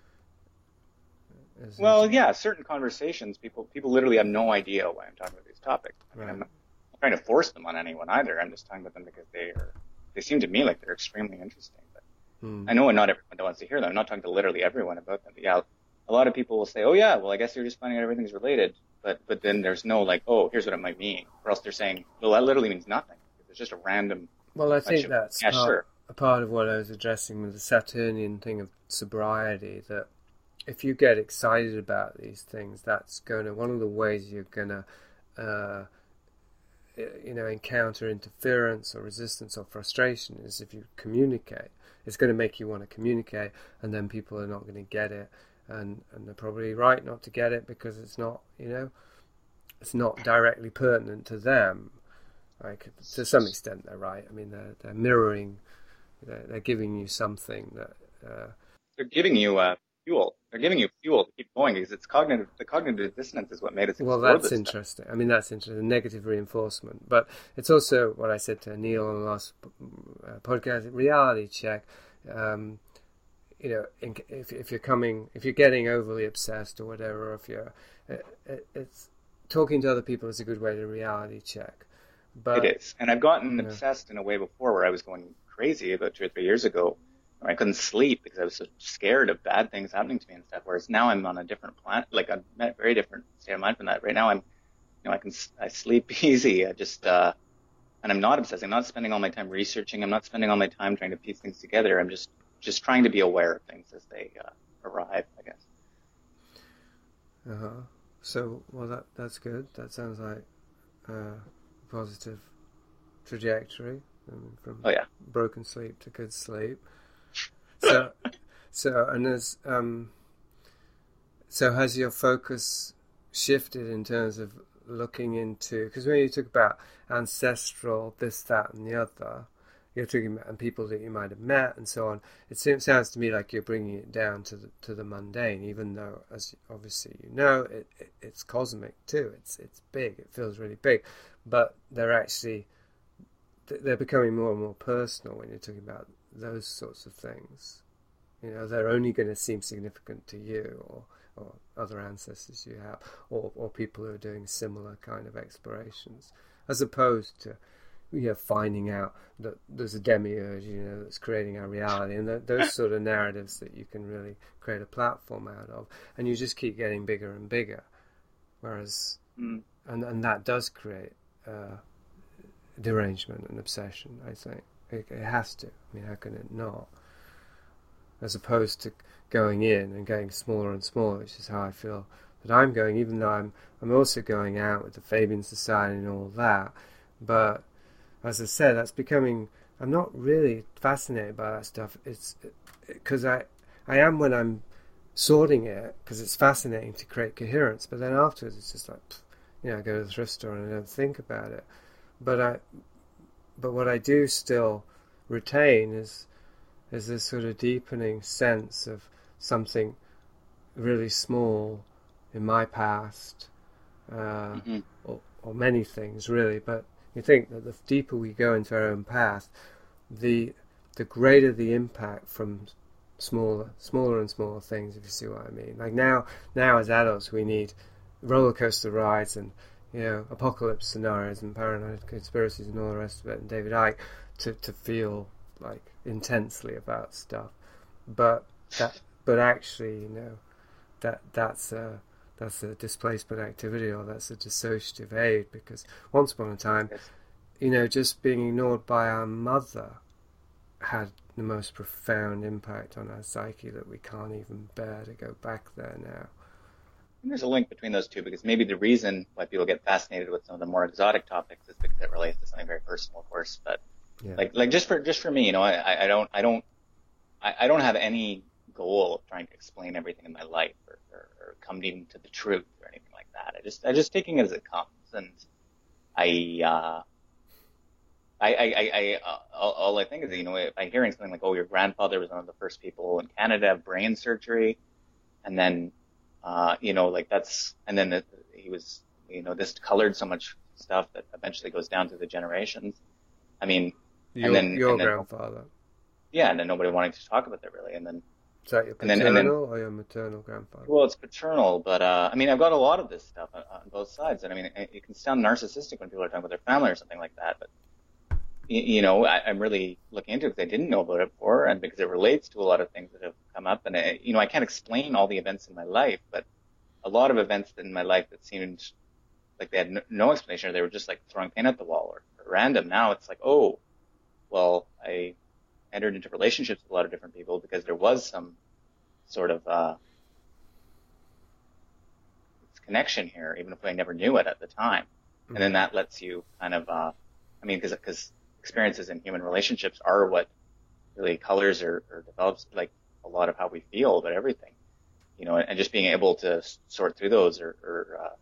Is well, yeah, certain conversations, people people literally have no idea why I'm talking about these topics. I mean, right. I'm not trying to force them on anyone either. I'm just talking about them because they are. They seem to me like they're extremely interesting. But hmm. I know not everyone wants to hear them. I'm not talking to literally everyone about them. But yeah, a lot of people will say, "Oh yeah, well I guess you're just finding out everything's related." But but then there's no like, "Oh, here's what it might mean," or else they're saying, "Well, that literally means nothing. It's just a random." Well, I think that's yeah, part, sure. a part of what I was addressing with the Saturnian thing of sobriety. That if you get excited about these things, that's going to one of the ways you're going to, uh, you know, encounter interference or resistance or frustration is if you communicate. It's going to make you want to communicate, and then people are not going to get it. And, and they're probably right not to get it because it's not, you know, it's not directly pertinent to them. Like to some extent, they're right. I mean, they're, they're mirroring, they're, they're giving you something that uh, they're giving you uh, fuel. They're giving you fuel to keep going because it's cognitive. The cognitive dissonance is what made us. Well, that's interesting. Stuff. I mean, that's interesting. Negative reinforcement, but it's also what I said to Neil on the last uh, podcast. Reality check. Um, You know, if if you're coming, if you're getting overly obsessed or whatever, or if you're, it, it's talking to other people is a good way to reality check. But it is, and I've gotten yeah. obsessed in a way before where I was going crazy about two or three years ago, where I couldn't sleep because I was so scared of bad things happening to me and stuff. Whereas now I'm on a different planet, like a very different state of mind from that. Right now I'm, you know, I can I sleep easy. I just, uh, and I'm not obsessing. I'm not spending all my time researching. I'm not spending all my time trying to piece things together. I'm just Just trying to be aware of things as they uh, arrive, I guess. Uh huh. So, well, that that's good. That sounds like uh, a positive trajectory um, from oh, yeah. broken sleep to good sleep. So, so and there's um. So has your focus shifted in terms of looking into? Because when you talk about ancestral this, that, and the other. you're talking about, and people that you might have met and so on. It seems, sounds to me like you're bringing it down to the to the mundane, even though, as obviously you know, it, it it's cosmic too. It's it's big. It feels really big, but they're actually they're becoming more and more personal when you're talking about those sorts of things. You know, they're only going to seem significant to you or or other ancestors you have, or or people who are doing similar kind of explorations, as opposed to, you know, finding out that there's a demiurge, you know, that's creating our reality, and that, those sort of narratives that you can really create a platform out of, and you just keep getting bigger and bigger. Whereas, mm. and and that does create uh, derangement and obsession. I think it, it has to. I mean, how can it not? As opposed to going in and getting smaller and smaller, which is how I feel that I'm going. Even though I'm I'm also going out with the Fabian Society and all that, but as I said, that's becoming. I'm not really fascinated by that stuff. It's because I, I am when I'm sorting it, because it's fascinating to create coherence. But then afterwards, it's just like, you know, I go to the thrift store and I don't think about it. But I, but what I do still retain is, is this sort of deepening sense of something really small in my past, uh, mm-hmm. or, or many things really, but. You think that the deeper we go into our own path, the the greater the impact from smaller, smaller and smaller things. If you see what I mean. Like now, now as adults, we need roller coaster rides and, you know, apocalypse scenarios and paranoid conspiracies and all the rest of it, and David Icke to to feel like intensely about stuff. But that, but actually, you know, that that's a That's a displacement activity, or that's a dissociative aid, because once upon a time, yes. you know, just being ignored by our mother had the most profound impact on our psyche that we can't even bear to go back there now. And there's a link between those two, because maybe the reason why people get fascinated with some of the more exotic topics is because it relates to something very personal, of course. But yeah. like, like just for just for me, you know, I, I don't, I don't, I, I don't have any goal of trying to explain everything in my life, or, or, or come even to the truth or anything like that. I just, I just taking it as it comes, and I, uh, I, I, I, I uh, all, all I think is, you know, if I'm hearing something like, oh, your grandfather was one of the first people in Canada to have brain surgery, and then, uh, you know, like that's, and then the, he was, you know, this colored so much stuff that eventually goes down through the generations. I mean, your, and then your and then, grandfather. Yeah, and then nobody wanting to talk about that really, and then. Is that your paternal and then, and then, or your maternal grandfather? Well, it's paternal, but uh, I mean, I've got a lot of this stuff on, on both sides, and I mean, it, it can sound narcissistic when people are talking about their family or something like that, but you, you know, I, I'm really looking into it because I didn't know about it before, and because it relates to a lot of things that have come up, and I, you know, I can't explain all the events in my life, but a lot of events in my life that seemed like they had no, no explanation, or they were just like throwing paint at the wall or, or random. Now it's like, oh, well, I entered into relationships with a lot of different people because there was some sort of uh, connection here, even if I never knew it at the time. Mm-hmm. And then that lets you kind of, uh, I mean, because because experiences in human relationships are what really colors or, or develops like a lot of how we feel about everything, you know, and, and just being able to sort through those or, or, uh,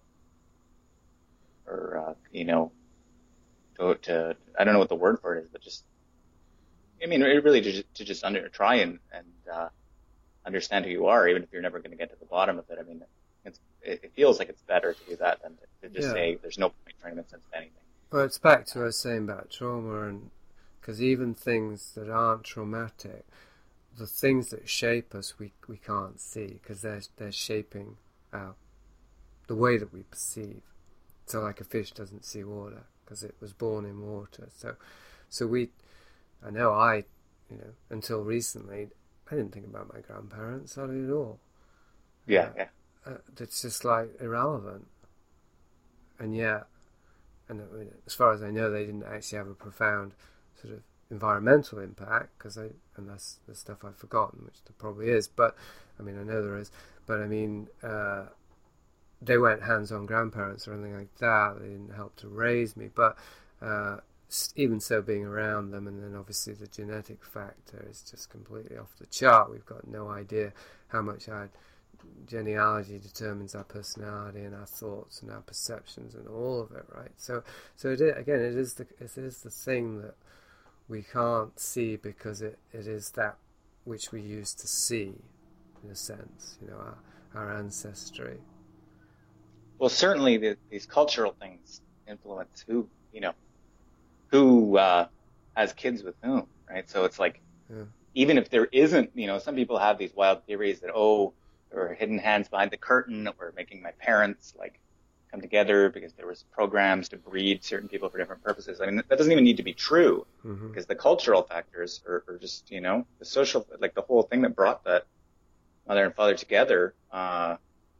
or uh, you know, to, to, I don't know what the word for it is, but just, I mean, it really to, to just under try and, and, uh, understand who you are, even if you're never going to get to the bottom of it. I mean, it's, it, it feels like it's better to do that than to, to just yeah. say there's no point trying to make sense of anything. Well, it's back to what I was saying about trauma, and because even things that aren't traumatic, the things that shape us, we we can't see because they're they're shaping our the way that we perceive. So, like a fish doesn't see water because it was born in water. So, so we, I know I, you know, until recently, I didn't think about my grandparents hardly at all. Yeah, uh, yeah. Uh, it's just like irrelevant, and yet, and I mean, as far as I know, they didn't actually have a profound sort of environmental impact because I, and that's the stuff I've forgotten, which there probably is. But I mean, I know there is. But I mean, uh, they weren't hands-on grandparents or anything like that. They didn't help to raise me, but. Uh, Even so, being around them, and then obviously the genetic factor is just completely off the chart. We've got no idea how much our genealogy determines our personality and our thoughts and our perceptions and all of it, right? So, so it is, again, it is the it is the thing that we can't see because it, it is that which we used to see, in a sense, you know, our, our ancestry. Well, certainly the, these cultural things influence who, you know, who uh, has kids with whom, right? So it's like, yeah. Even if there isn't, you know, some people have these wild theories that, oh, there were hidden hands behind the curtain that were making my parents, like, come together because there was programs to breed certain people for different purposes. I mean, that doesn't even need to be true, mm-hmm. because the cultural factors are, are just, you know, the social, like the whole thing that brought that mother and father together, uh,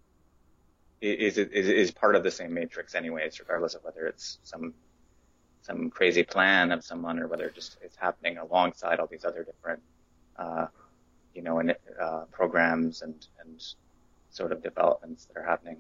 is, is, is part of the same matrix anyways, regardless of whether it's some, some crazy plan of someone or whether just it's happening alongside all these other different, uh, you know, and, uh, programs and, and sort of developments that are happening.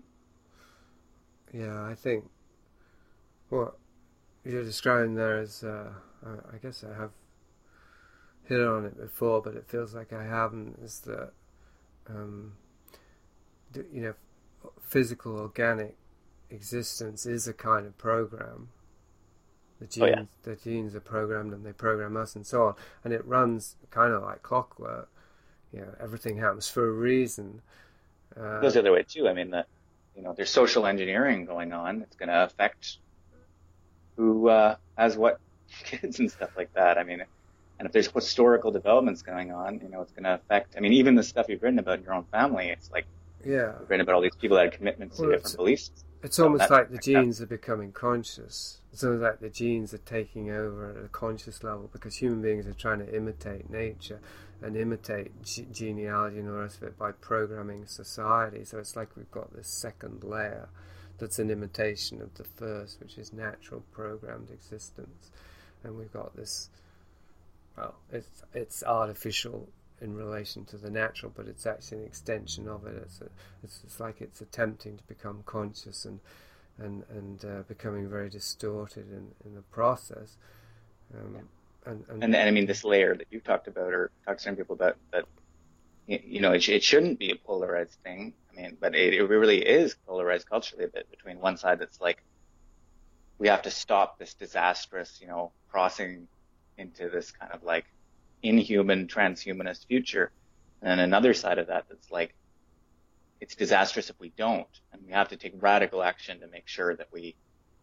Yeah, I think what you're describing there is, uh, I guess I have hit on it before, but it feels like I haven't, is that, um, you know, physical, organic existence is a kind of program. The genes, oh, yeah. the genes are programmed and they program us and so on. And it runs kind of like clockwork. You know, everything happens for a reason. Uh, it goes the other way too. I mean, the, you know, there's social engineering going on. It's going to affect who uh, has what kids and stuff like that. I mean, and if there's historical developments going on, you know, it's going to affect. I mean, even the stuff you've written about in your own family. It's like, yeah, you've written about all these people that had commitments well, to different beliefs. It's almost so like the like genes that. are becoming conscious. It's almost like the genes are taking over at a conscious level because human beings are trying to imitate nature and imitate ge- genealogy and all the rest of it by programming society. So it's like we've got this second layer that's an imitation of the first, which is natural programmed existence. And we've got this, well, it's it's artificial in relation to the natural, but it's actually an extension of it. It's a, it's, it's like it's attempting to become conscious and and and uh, becoming very distorted in, in the process. Um, yeah. and, and, and and I mean this layer that you talked about, or talked to some people about, that you know it, it shouldn't be a polarized thing. I mean, but it, it really is polarized culturally a bit between one side that's like, we have to stop this disastrous, you know, crossing into this kind of like inhuman transhumanist future, and then another side of that that's like, it's disastrous if we don't, and we have to take radical action to make sure that we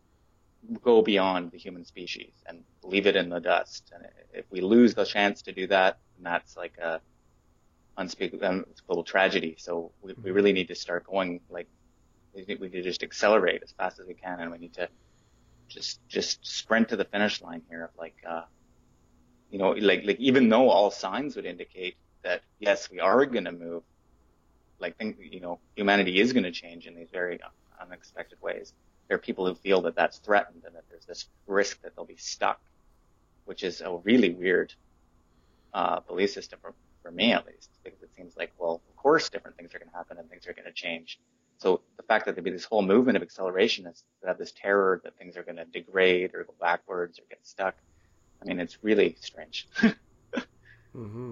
go beyond the human species and leave it in the dust. And if we lose the chance to do that, then that's like a unspeakable tragedy. So we, we really need to start going, like, we need to just accelerate as fast as we can, and we need to just just sprint to the finish line here of like, uh, you know, like like even though all signs would indicate that yes, we are going to move, like think, you know, humanity is going to change in these very unexpected ways. There are people who feel that that's threatened and that there's this risk that they'll be stuck, which is a really weird uh, belief system for, for me at least, because it seems like, well, of course different things are going to happen and things are going to change. So the fact that there'd be this whole movement of acceleration is to have this terror that things are going to degrade or go backwards or get stuck. I mean, it's really strange. mm-hmm.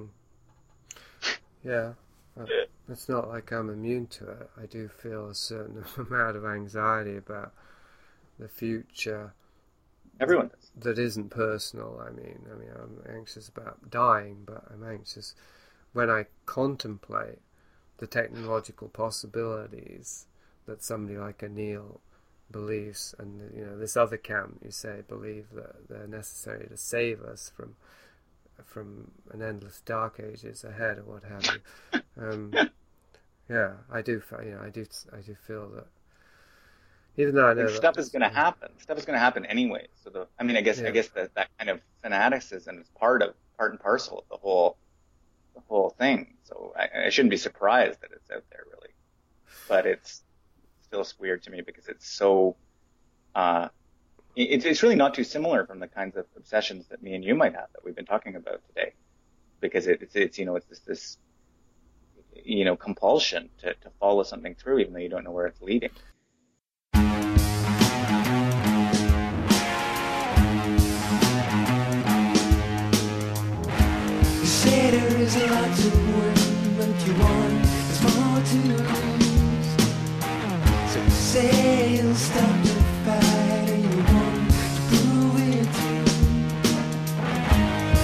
Yeah. Uh, it's not like I'm immune to it. I do feel a certain amount of anxiety about the future. Everyone does. That isn't personal. I mean, I mean, I'm anxious about dying, but I'm anxious when I contemplate the technological possibilities that somebody like Anil believes, and you know, this other camp, you say, believe that they're necessary to save us from from an endless dark ages ahead, or what have you. Um, yeah, I do. You know, I do. I do feel that, even though I know stuff that is going to happen. Stuff is going to happen anyway. So the, I mean, I guess, yeah. I guess that that kind of fanaticism is part of, part and parcel of the whole, the whole thing. So I, I shouldn't be surprised that it's out there, really. But it's still weird to me because it's so. Uh, It's, it's really not too similar from the kinds of obsessions that me and you might have that we've been talking about today, because it, it's, it's, you know, it's this, this, you know, compulsion to, to follow something through, even though you don't know where it's leading. You say there is a lot to win, but you want it's more to lose. So you say you'll stop the fight and you want to prove it.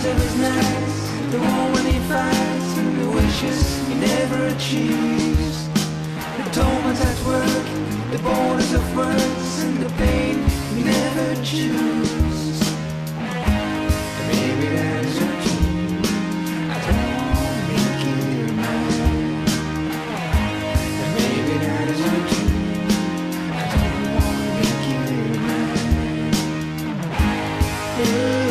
eyes of his nights, the one when he fights, and the wishes he never achieves. The torment at work, the borders of words, and the pain he never chooses. And maybe that is your key. I don't make it mine. And maybe that is your key. I don't want to make it mine. Ooh.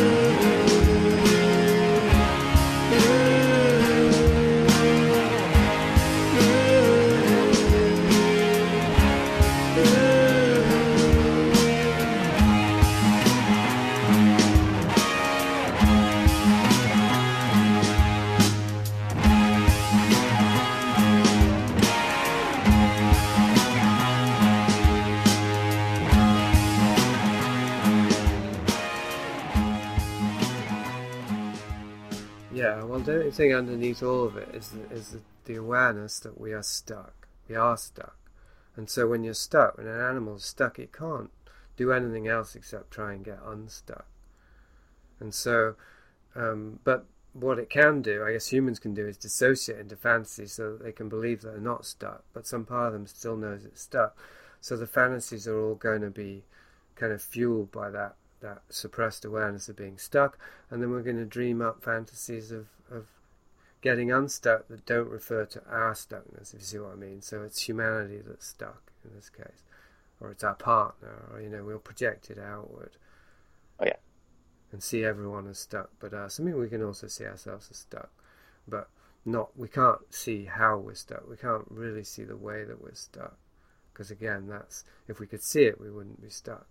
Yeah, well, don't you think underneath all of it is the, is the, the awareness that we are stuck. We are stuck. And so when you're stuck, when an animal's stuck, it can't do anything else except try and get unstuck. And so, um, but what it can do, I guess humans can do, is dissociate into fantasy so that they can believe that they're not stuck, but some part of them still knows it's stuck. So the fantasies are all going to be kind of fueled by that that suppressed awareness of being stuck, and then we're going to dream up fantasies of, of getting unstuck that don't refer to our stuckness, if you see what I mean. So it's humanity that's stuck in this case, or it's our partner, or, you know, we'll project it outward. Oh, yeah. And see everyone as stuck but us. I mean, we can also see ourselves as stuck, but not, we can't see how we're stuck. We can't really see the way that we're stuck, because again, that's, if we could see it, we wouldn't be stuck.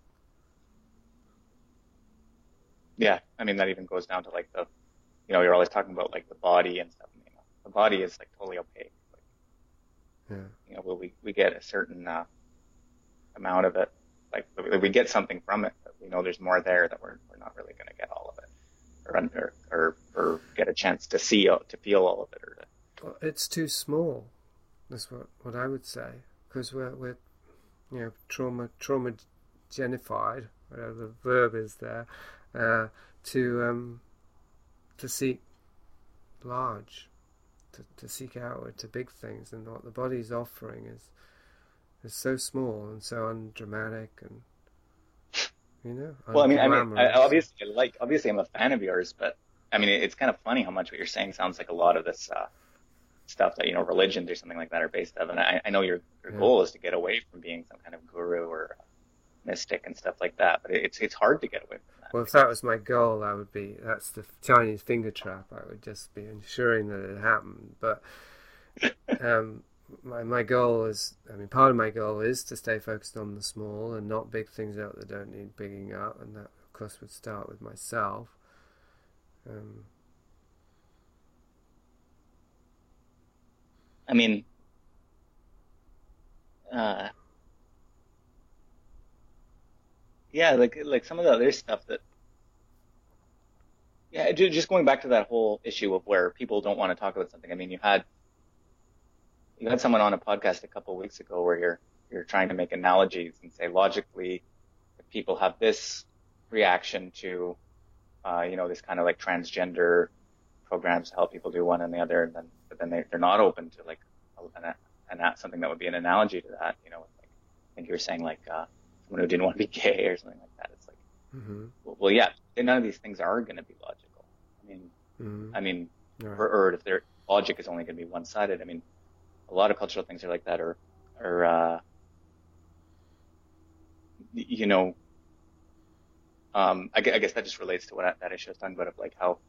Yeah, I mean, that even goes down to like the, you know, you're always talking about like the body and stuff. You know, the body is like totally opaque. Like, yeah. You know, we we get a certain uh, amount of it. Like we get something from it, but we know there's more there that we're we're not really going to get all of it, or under or or get a chance to see to feel all of it. Or to... Well, it's too small. That's what what I would say, because we're we're you know trauma trauma genified, whatever the verb is there. Uh, to um, to seek large, to, to seek outward, to big things, and what the body's offering is is so small and so undramatic, and you know. Well, I mean, I mean, I obviously like obviously I'm a fan of yours, but I mean, it's kind of funny how much what you're saying sounds like a lot of this uh, stuff that, you know, religions or something like that are based of, and I, I know your your yeah. goal is to get away from being some kind of guru or mystic and stuff like that, but it's it's hard to get away from that. Well, if that was my goal, I would be, that's the Chinese finger trap, I would just be ensuring that it happened. But um, my my goal is, I mean, part of my goal is to stay focused on the small and not big things out that don't need bigging up, and that, of course, would start with myself. Um, I mean, uh, yeah, like like some of the other stuff that, yeah, just going back to that whole issue of where people don't want to talk about something. I mean, you had you had someone on a podcast a couple of weeks ago where you're you're trying to make analogies and say logically, if people have this reaction to, uh, you know, this kind of like transgender programs to help people do one and the other, and then but then they they're not open to like an, an something that would be an analogy to that. You know, like I think you were saying like. Uh, Someone who didn't want to be gay or something like that. It's like, mm-hmm. well, well, yeah, none of these things are going to be logical. I mean, mm-hmm. I mean, right. or, or if their logic is only going to be one-sided. I mean, a lot of cultural things are like that, or, or, uh, you know, um, I, I guess that just relates to what I, that issue I was talking about of like how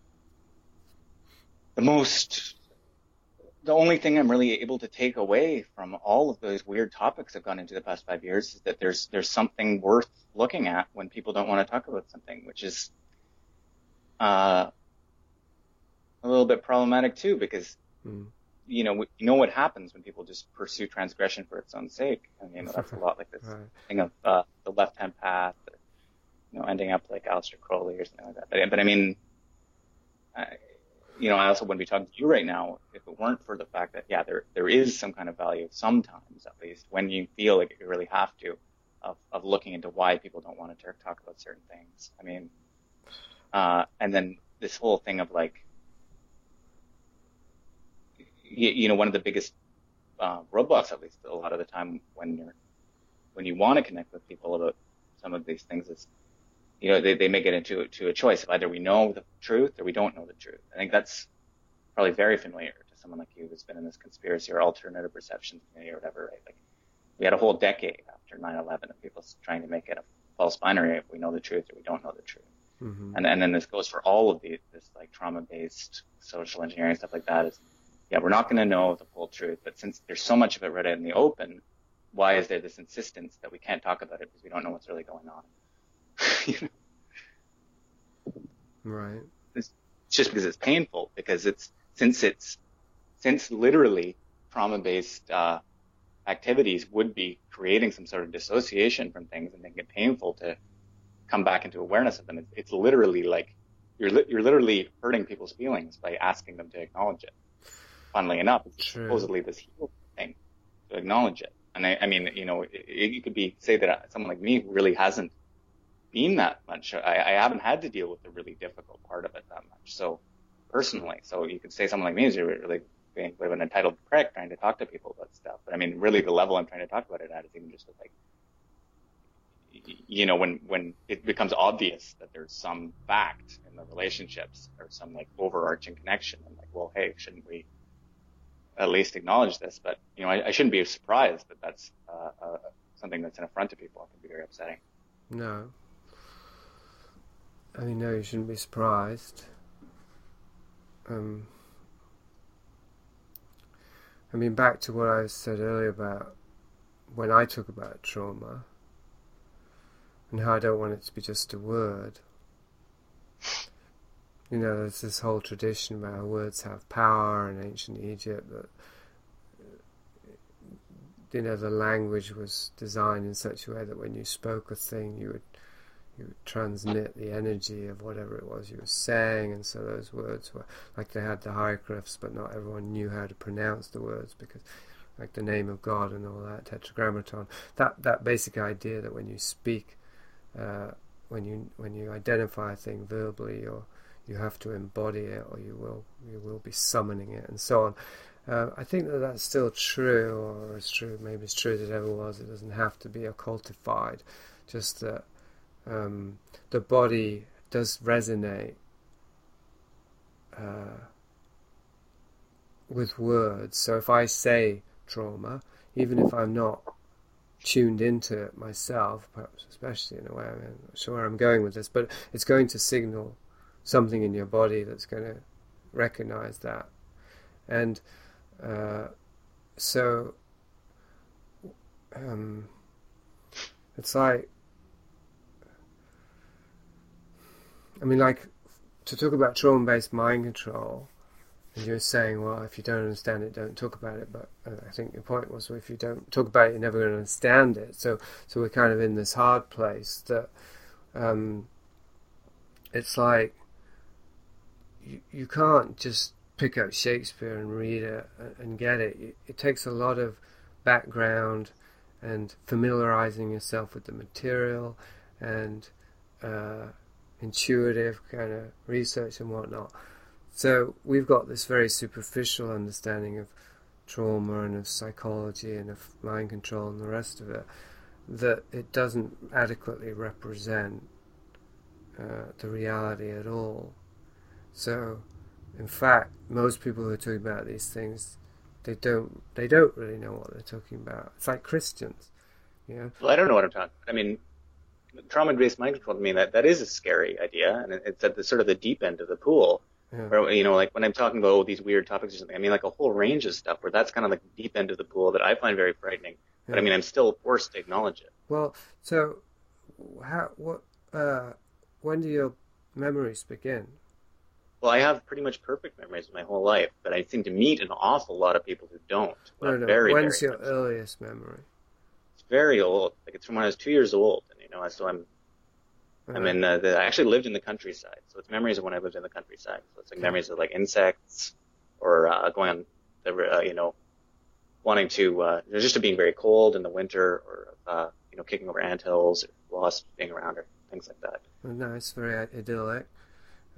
the most. The only thing I'm really able to take away from all of those weird topics I've gone into the past five years is that there's there's something worth looking at when people don't want to talk about something, which is uh, a little bit problematic too, because mm. you know we, you know what happens when people just pursue transgression for its own sake. And you know that's a lot like this right. thing of uh, the left-hand path, or, you know, ending up like Aleister Crowley or something like that. But, but I mean. I, You know, I also wouldn't be talking to you right now if it weren't for the fact that, yeah, there there is some kind of value, sometimes at least, when you feel like you really have to, of, of looking into why people don't want to talk about certain things. I mean, uh, and then this whole thing of like, you, you know, one of the biggest uh, roadblocks, at least a lot of the time when you're, when you want to connect with people about some of these things is, you know, they, they make it into to a choice of either we know the truth or we don't know the truth. I think that's probably very familiar to someone like you who's been in this conspiracy or alternative perception community or whatever, right? Like, we had a whole decade after nine eleven of people trying to make it a false binary if we know the truth or we don't know the truth. Mm-hmm. And and then this goes for all of the, this like trauma-based social engineering stuff like that is, yeah, we're not going to know the full truth, but since there's so much of it right out in the open, why is there this insistence that we can't talk about it because we don't know what's really going on? You know? Right. It's just because it's painful, because it's, since it's, since literally trauma-based, uh, activities would be creating some sort of dissociation from things and making it painful to come back into awareness of them. It's, it's literally like you're li- you're literally hurting people's feelings by asking them to acknowledge it. Funnily enough, it's True. supposedly this healing thing to acknowledge it. And I, I mean, you know, it, it, you could be say that someone like me who really hasn't been that much. I, I haven't had to deal with the really difficult part of it that much. So personally, so you could say someone like me is really being sort of an entitled prick trying to talk to people about stuff. But I mean, really the level I'm trying to talk about it at is even just like, you know, when, when it becomes obvious that there's some fact in the relationships or some like overarching connection, and like, well, hey, shouldn't we at least acknowledge this? But, you know, I, I shouldn't be surprised that that's uh, uh, something that's an affront to people. It can be very upsetting. No. I mean, no, you shouldn't be surprised. Um, I mean, back to what I said earlier about when I talk about trauma and how I don't want it to be just a word. You know, there's this whole tradition about how words have power in ancient Egypt, that, you know, the language was designed in such a way that when you spoke a thing, you would you would transmit the energy of whatever it was you were saying, and so those words were like they had the hieroglyphs, but not everyone knew how to pronounce the words, because like the name of God and all that, tetragrammaton, that that basic idea that when you speak, uh, when you when you identify a thing verbally, or you have to embody it, or you will you will be summoning it, and so on. Uh, I think that that's still true, or as true, maybe as true as it ever was. It doesn't have to be occultified, just that um, the body does resonate uh, with words. So if I say trauma, even if I'm not tuned into it myself, perhaps especially in a way, I'm not sure where I'm going with this, but it's going to signal something in your body that's going to recognize that. And uh, so um, it's like, I mean, like, to talk about trauma-based mind control, and you're saying, well, if you don't understand it, don't talk about it. But uh, I think your point was, well, if you don't talk about it, you're never going to understand it. So, so we're kind of in this hard place that um, it's like you, you can't just pick up Shakespeare and read it and get it. It, it takes a lot of background and familiarizing yourself with the material and uh, intuitive kind of research and whatnot. So we've got this very superficial understanding of trauma and of psychology and of mind control and the rest of it, that it doesn't adequately represent uh, the reality at all. So, in fact, most people who are talking about these things, they don't they don't really know what they're talking about. It's like Christians, you know. Well, I don't know what I'm talking about. I mean, trauma-based mind control, to me, that, that is a scary idea, and it's at the sort of the deep end of the pool. Yeah. Where, you know, like when I'm talking about oh, these weird topics or something, I mean like a whole range of stuff where that's kind of like the deep end of the pool that I find very frightening. But yeah. I mean, I'm still forced to acknowledge it. Well, so how what uh, when do your memories begin? Well, I have pretty much perfect memories my whole life, but I seem to meet an awful lot of people who don't. No, no. Very, When's very your earliest memory? It's very old. Like it's from when I was two years old, and you know, so I'm. I mean, uh, the, I actually lived in the countryside, so it's memories of when I lived in the countryside. So it's like memories of like insects, or uh, going on the, uh, you know, wanting to, uh, just of being very cold in the winter, or uh, you know, kicking over anthills, or wasps being around, or things like that. Nice, very idyllic.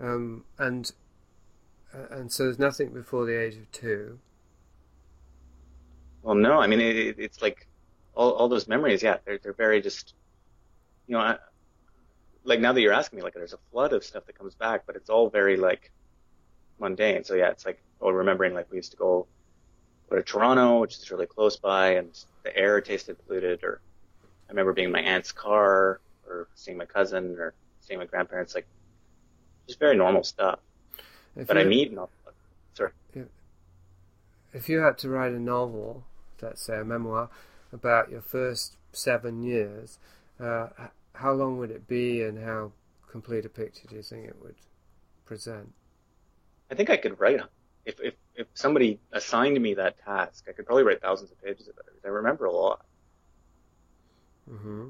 Um, and uh, and so there's nothing before the age of two. Well, no, I mean, it, it, it's like all, all those memories, yeah, they're, they're very just, you know, I, like now that you're asking me, like there's a flood of stuff that comes back, but it's all very like mundane. So yeah, it's like, oh, remembering like we used to go, go to Toronto, which is really close by, and the air tasted polluted, or I remember being in my aunt's car, or seeing my cousin, or seeing my grandparents, like just very normal stuff. If but I meet, no, sorry. If you had to write a novel, let's say a memoir, about your first seven years, uh, how long would it be, and how complete a picture do you think it would present? I think I could write, if if if somebody assigned me that task, I could probably write thousands of pages of it. I remember a lot. Mm-hmm.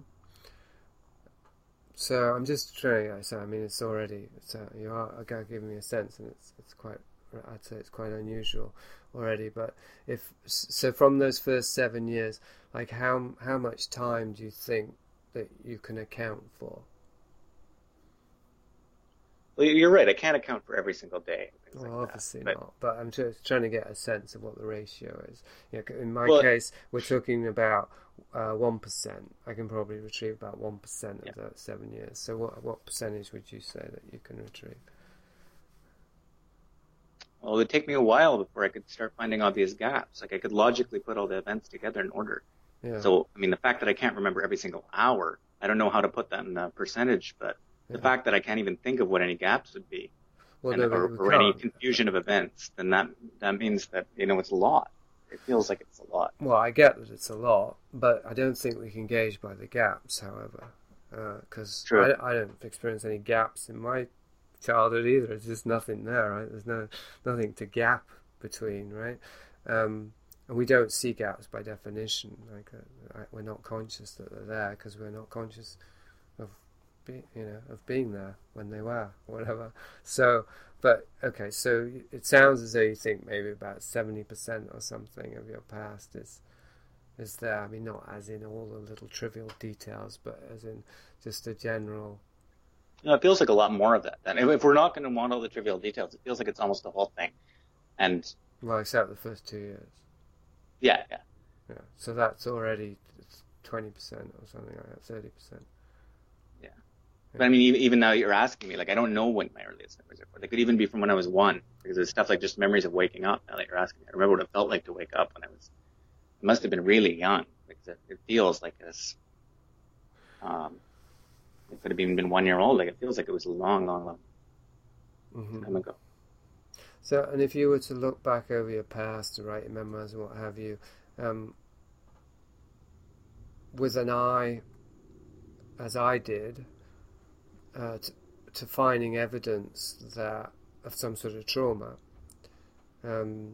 So I'm just trying. So I mean, it's already. It's, uh, you are giving me a sense, and it's it's quite. I'd say it's quite unusual already. But if so, from those first seven years, like how how much time do you think that you can account for? Well, you're right. I can't account for every single day. Well, like obviously but, not. But I'm just trying to get a sense of what the ratio is. You know, in my well, case, we're talking about uh, one percent. I can probably retrieve about one percent yeah. of that seven years. So, what what percentage would you say that you can retrieve? Well, it would take me a while before I could start finding obvious gaps. Like I could logically put all the events together in order. Yeah. So, I mean, the fact that I can't remember every single hour, I don't know how to put that in a percentage, but the yeah. fact that I can't even think of what any gaps would be, well, and, no, or, or any confusion of events, then that that means that, you know, it's a lot. It feels like it's a lot. Well, I get that it's a lot, but I don't think we can gauge by the gaps, however, because uh, I, I don't experience any gaps in my childhood either. There's just nothing there, right? There's no nothing to gap between, right? Um, and we don't see gaps by definition. Like uh, we're not conscious that they're there because we're not conscious of be, you know of being there when they were, or whatever. So, but okay, so it sounds as though you think maybe about seventy percent or something of your past is is there. I mean, not as in all the little trivial details, but as in just a general. No, it feels like a lot more of that. Then, if, if we're not going to want all the trivial details, it feels like it's almost the whole thing. And well, except the first two years. Yeah, yeah, yeah. So that's already twenty percent or something like that, thirty percent. Yeah. yeah. But I mean, even now you're asking me, like, I don't know when my earliest memories are. They could even be from when I was one, because there's stuff like just memories of waking up. Now that you're asking me, I remember what it felt like to wake up when I was. It must have been really young, because it, it feels like this. Um. It could have even been one year old. Like it feels like it was a long, long, long mm-hmm. time ago. So, and if you were to look back over your past to write your memoirs and what have you, um, with an eye, as I did, uh, to, to finding evidence that of some sort of trauma, um,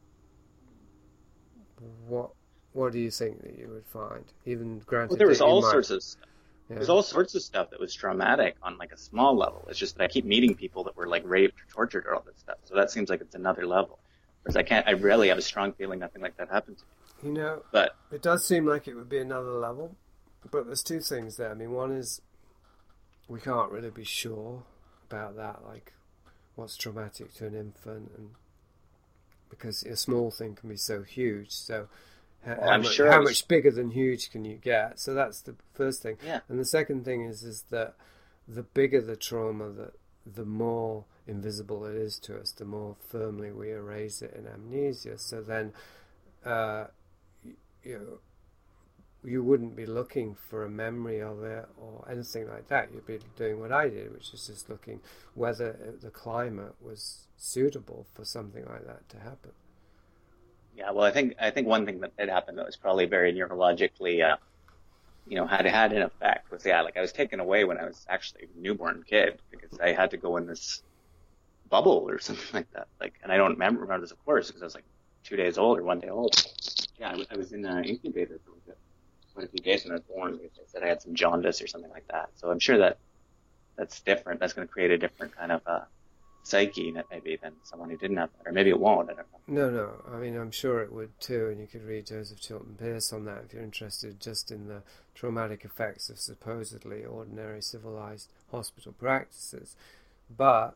what what do you think that you would find? Even granted, well, there was all might, sorts of stuff. Yeah. There's all sorts of stuff that was traumatic on like a small level. It's just that I keep meeting people that were like raped or tortured or all this stuff. So that seems like it's another level. Whereas I can't, I really have a strong feeling nothing like that happened to me. You know, but it does seem like it would be another level. But there's two things there. I mean, one is we can't really be sure about that, like what's traumatic to an infant, and because a small thing can be so huge. So how, well, how, I'm much, sure how was... much bigger than huge can you get? So that's the first thing. Yeah. And the second thing is is that the bigger the trauma, that the more invisible it is to us, the more firmly we erase it in amnesia. So then, uh, you know, you wouldn't be looking for a memory of it or anything like that. You'd be doing what I did, which is just looking whether the climate was suitable for something like that to happen. Yeah, well, I think I think one thing that did happen that was probably very neurologically, uh, you know, had had an effect was, yeah, like I was taken away when I was actually a newborn kid because I had to go in this bubble or something like that. Like, and I don't remember, remember this, of course, because I was like two days old or one day old. Yeah, I, I was in an incubator for a bit. Quite a few days when I was born because they said I had some jaundice or something like that. So I'm sure that that's different. That's going to create a different kind of uh, psyche maybe than someone who didn't have that, or maybe it won't. I don't know. No, no. I mean, I'm sure it would too, and you could read Joseph Chilton Pearce on that if you're interested, just in the traumatic effects of supposedly ordinary civilized hospital practices. But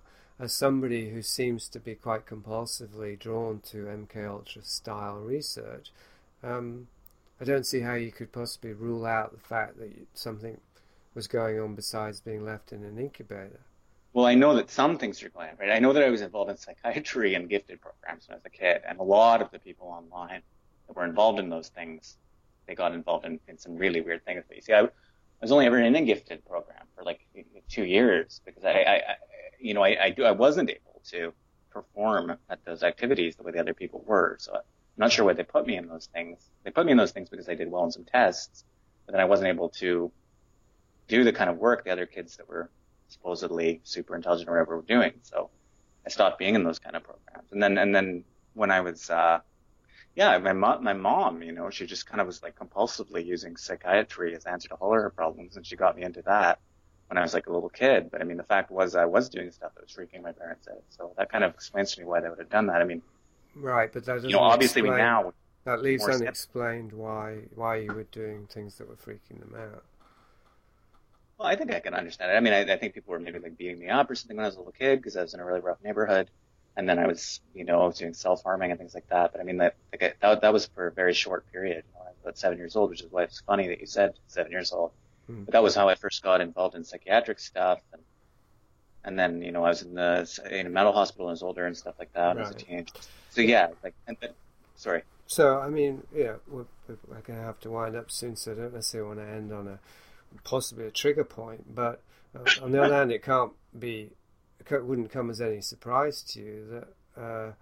as somebody who seems to be quite compulsively drawn to M K Ultra style research, um, I don't see how you could possibly rule out the fact that something was going on besides being left in an incubator. Well, I know that some things are going on, right? I know that I was involved in psychiatry and gifted programs when I was a kid, and a lot of the people online that were involved in those things, they got involved in, in some really weird things. But you see, I, I was only ever in a gifted program for like two years because I, I, I you know, I, I do, I wasn't able to perform at those activities the way the other people were. So I'm not sure why they put me in those things. They put me in those things because I did well in some tests, but then I wasn't able to do the kind of work the other kids that were supposedly super intelligent or whatever we're doing. So I stopped being in those kind of programs. And then, and then when I was, uh, yeah, my mom, my mom, you know, she just kind of was like compulsively using psychiatry as answer to all of her problems. And she got me into that when I was like a little kid. But I mean, the fact was I was doing stuff that was freaking my parents out. So that kind of explains to me why they would have done that. I mean, right. But that doesn't, you know, obviously explain, we now, that leaves unexplained why, why you were doing things that were freaking them out. Well, I think I can understand it. I mean, I, I think people were maybe like beating me up or something when I was a little kid because I was in a really rough neighborhood, and then I was, you know, doing self-harming and things like that. But I mean, that like, that, that was for a very short period. You know, I was about seven years old, which is why it's funny that you said seven years old. Mm. But that was how I first got involved in psychiatric stuff, and and then you know I was in the in a mental hospital when I was older and stuff like that. Right. As a teenager. So yeah, like and then, sorry. So I mean, yeah, we're, we're going to have to wind up soon, so I don't necessarily want to end on a possibly a trigger point, but uh, on the other hand, it can't be, it wouldn't come as any surprise to you that, uh,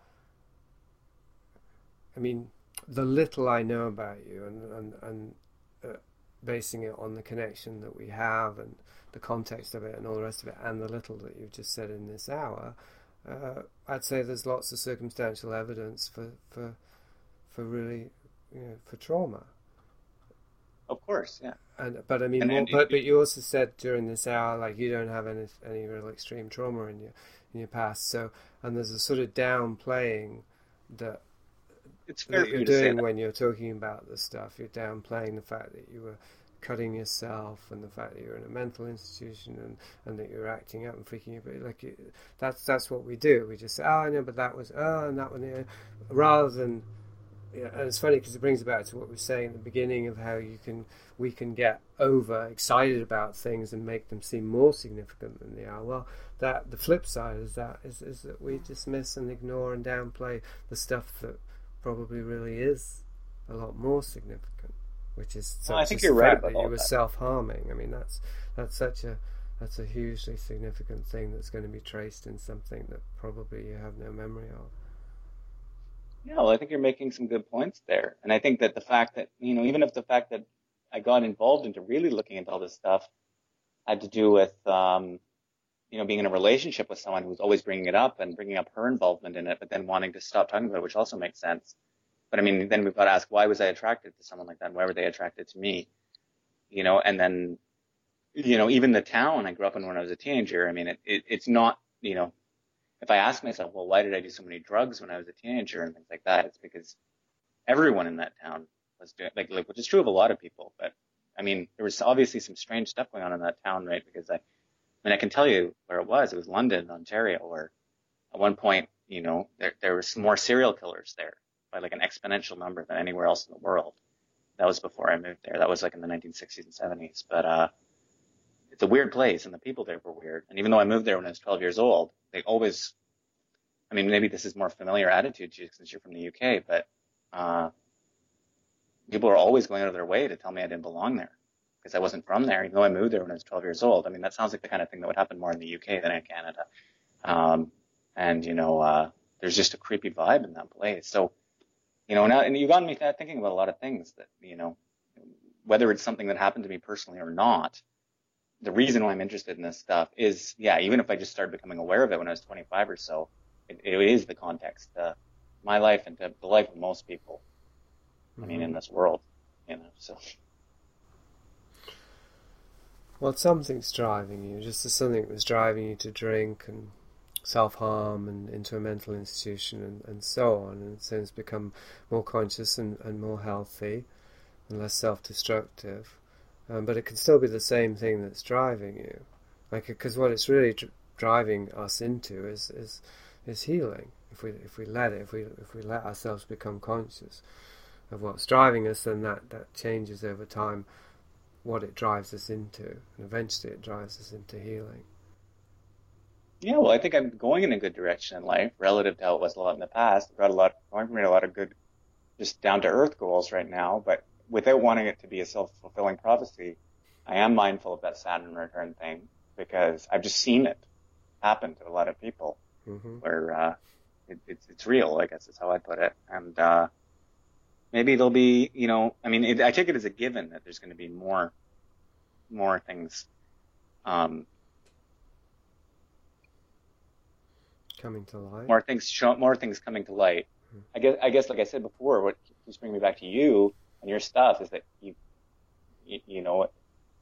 I mean, the little I know about you and, and, and uh, basing it on the connection that we have and the context of it and all the rest of it, and the little that you've just said in this hour, uh, I'd say there's lots of circumstantial evidence for, for, for really, you know, for trauma. Of course, yeah. And but I mean, and, more, and, but but you also said during this hour, like you don't have any any real extreme trauma in your in your past. So and there's a sort of downplaying that, it's fair that you're for you to say doing that. when you're talking about this stuff. You're downplaying the fact that you were cutting yourself and the fact that you're in a mental institution and, and that you're acting out and freaking out. But like it, that's that's what we do. We just say, oh, I know, but that was oh, and that one, yeah. Rather than. Yeah, and it's funny because it brings it back to what we were saying at the beginning of how you can we can get over excited about things and make them seem more significant than they are. Well, that the flip side is that is, is that we dismiss and ignore and downplay the stuff that probably really is a lot more significant, which is well, I think the you're right fact about that you all were that. self-harming. I mean, that's that's such a that's a hugely significant thing that's going to be traced in something that probably you have no memory of. Yeah, well, I think you're making some good points there. And I think that the fact that, you know, even if the fact that I got involved into really looking into all this stuff had to do with, um, you know, being in a relationship with someone who was always bringing it up and bringing up her involvement in it, but then wanting to stop talking about it, which also makes sense. But I mean, then we've got to ask, why was I attracted to someone like that? Why were they attracted to me? You know, and then, you know, even the town I grew up in when I was a teenager, I mean, it, it it's not, you know, if I ask myself, well, why did I do so many drugs when I was a teenager and things like that? It's because everyone in that town was doing, like, like, which is true of a lot of people. But I mean, there was obviously some strange stuff going on in that town, right? Because I, I mean, I can tell you where it was. It was London, Ontario, where at one point, you know, there there was more serial killers there by like an exponential number than anywhere else in the world. That was before I moved there. That was like in the nineteen sixties and seventies. But uh, it's a weird place, and the people there were weird. And even though I moved there when I was twelve years old, they always, I mean, maybe this is more familiar attitude to you since you're from the U K, but uh, people are always going out of their way to tell me I didn't belong there because I wasn't from there, even though I moved there when I was twelve years old. I mean, that sounds like the kind of thing that would happen more in the U K than in Canada. Um, and, you know, uh, there's just a creepy vibe in that place. So, you know, now, and you got me thinking about a lot of things that, you know, whether it's something that happened to me personally or not, the reason why I'm interested in this stuff is, yeah, even if I just started becoming aware of it when I was twenty-five or so, it, it is the context, uh, my life and the life of most people. Mm-hmm. I mean, in this world, you know, so. Well, something's driving you, just as something was driving you to drink and self-harm and into a mental institution and, and so on, and since become more conscious and, and more healthy and less self-destructive. Um, but it can still be the same thing that's driving you. Like, because what it's really dr- driving us into is is is healing. If we if we let it, if we if we let ourselves become conscious of what's driving us, then that, that changes over time what it drives us into, and eventually it drives us into healing. Yeah, well, I think I'm going in a good direction in life relative to how it was a lot in the past. I've got a lot, I've made a lot of good, just down to earth goals right now, but without wanting it to be a self-fulfilling prophecy, I am mindful of that Saturn return thing because I've just seen it happen to a lot of people mm-hmm. where, uh, it, it's, it's real, I guess is how I put it. And, uh, maybe there'll be, you know, I mean, it, I take it as a given that there's going to be more, more things, um, coming to light. More things, show, more things coming to light. Hmm. I guess, I guess, like I said before, what keeps bringing me back to you and your stuff is that you, you, you know,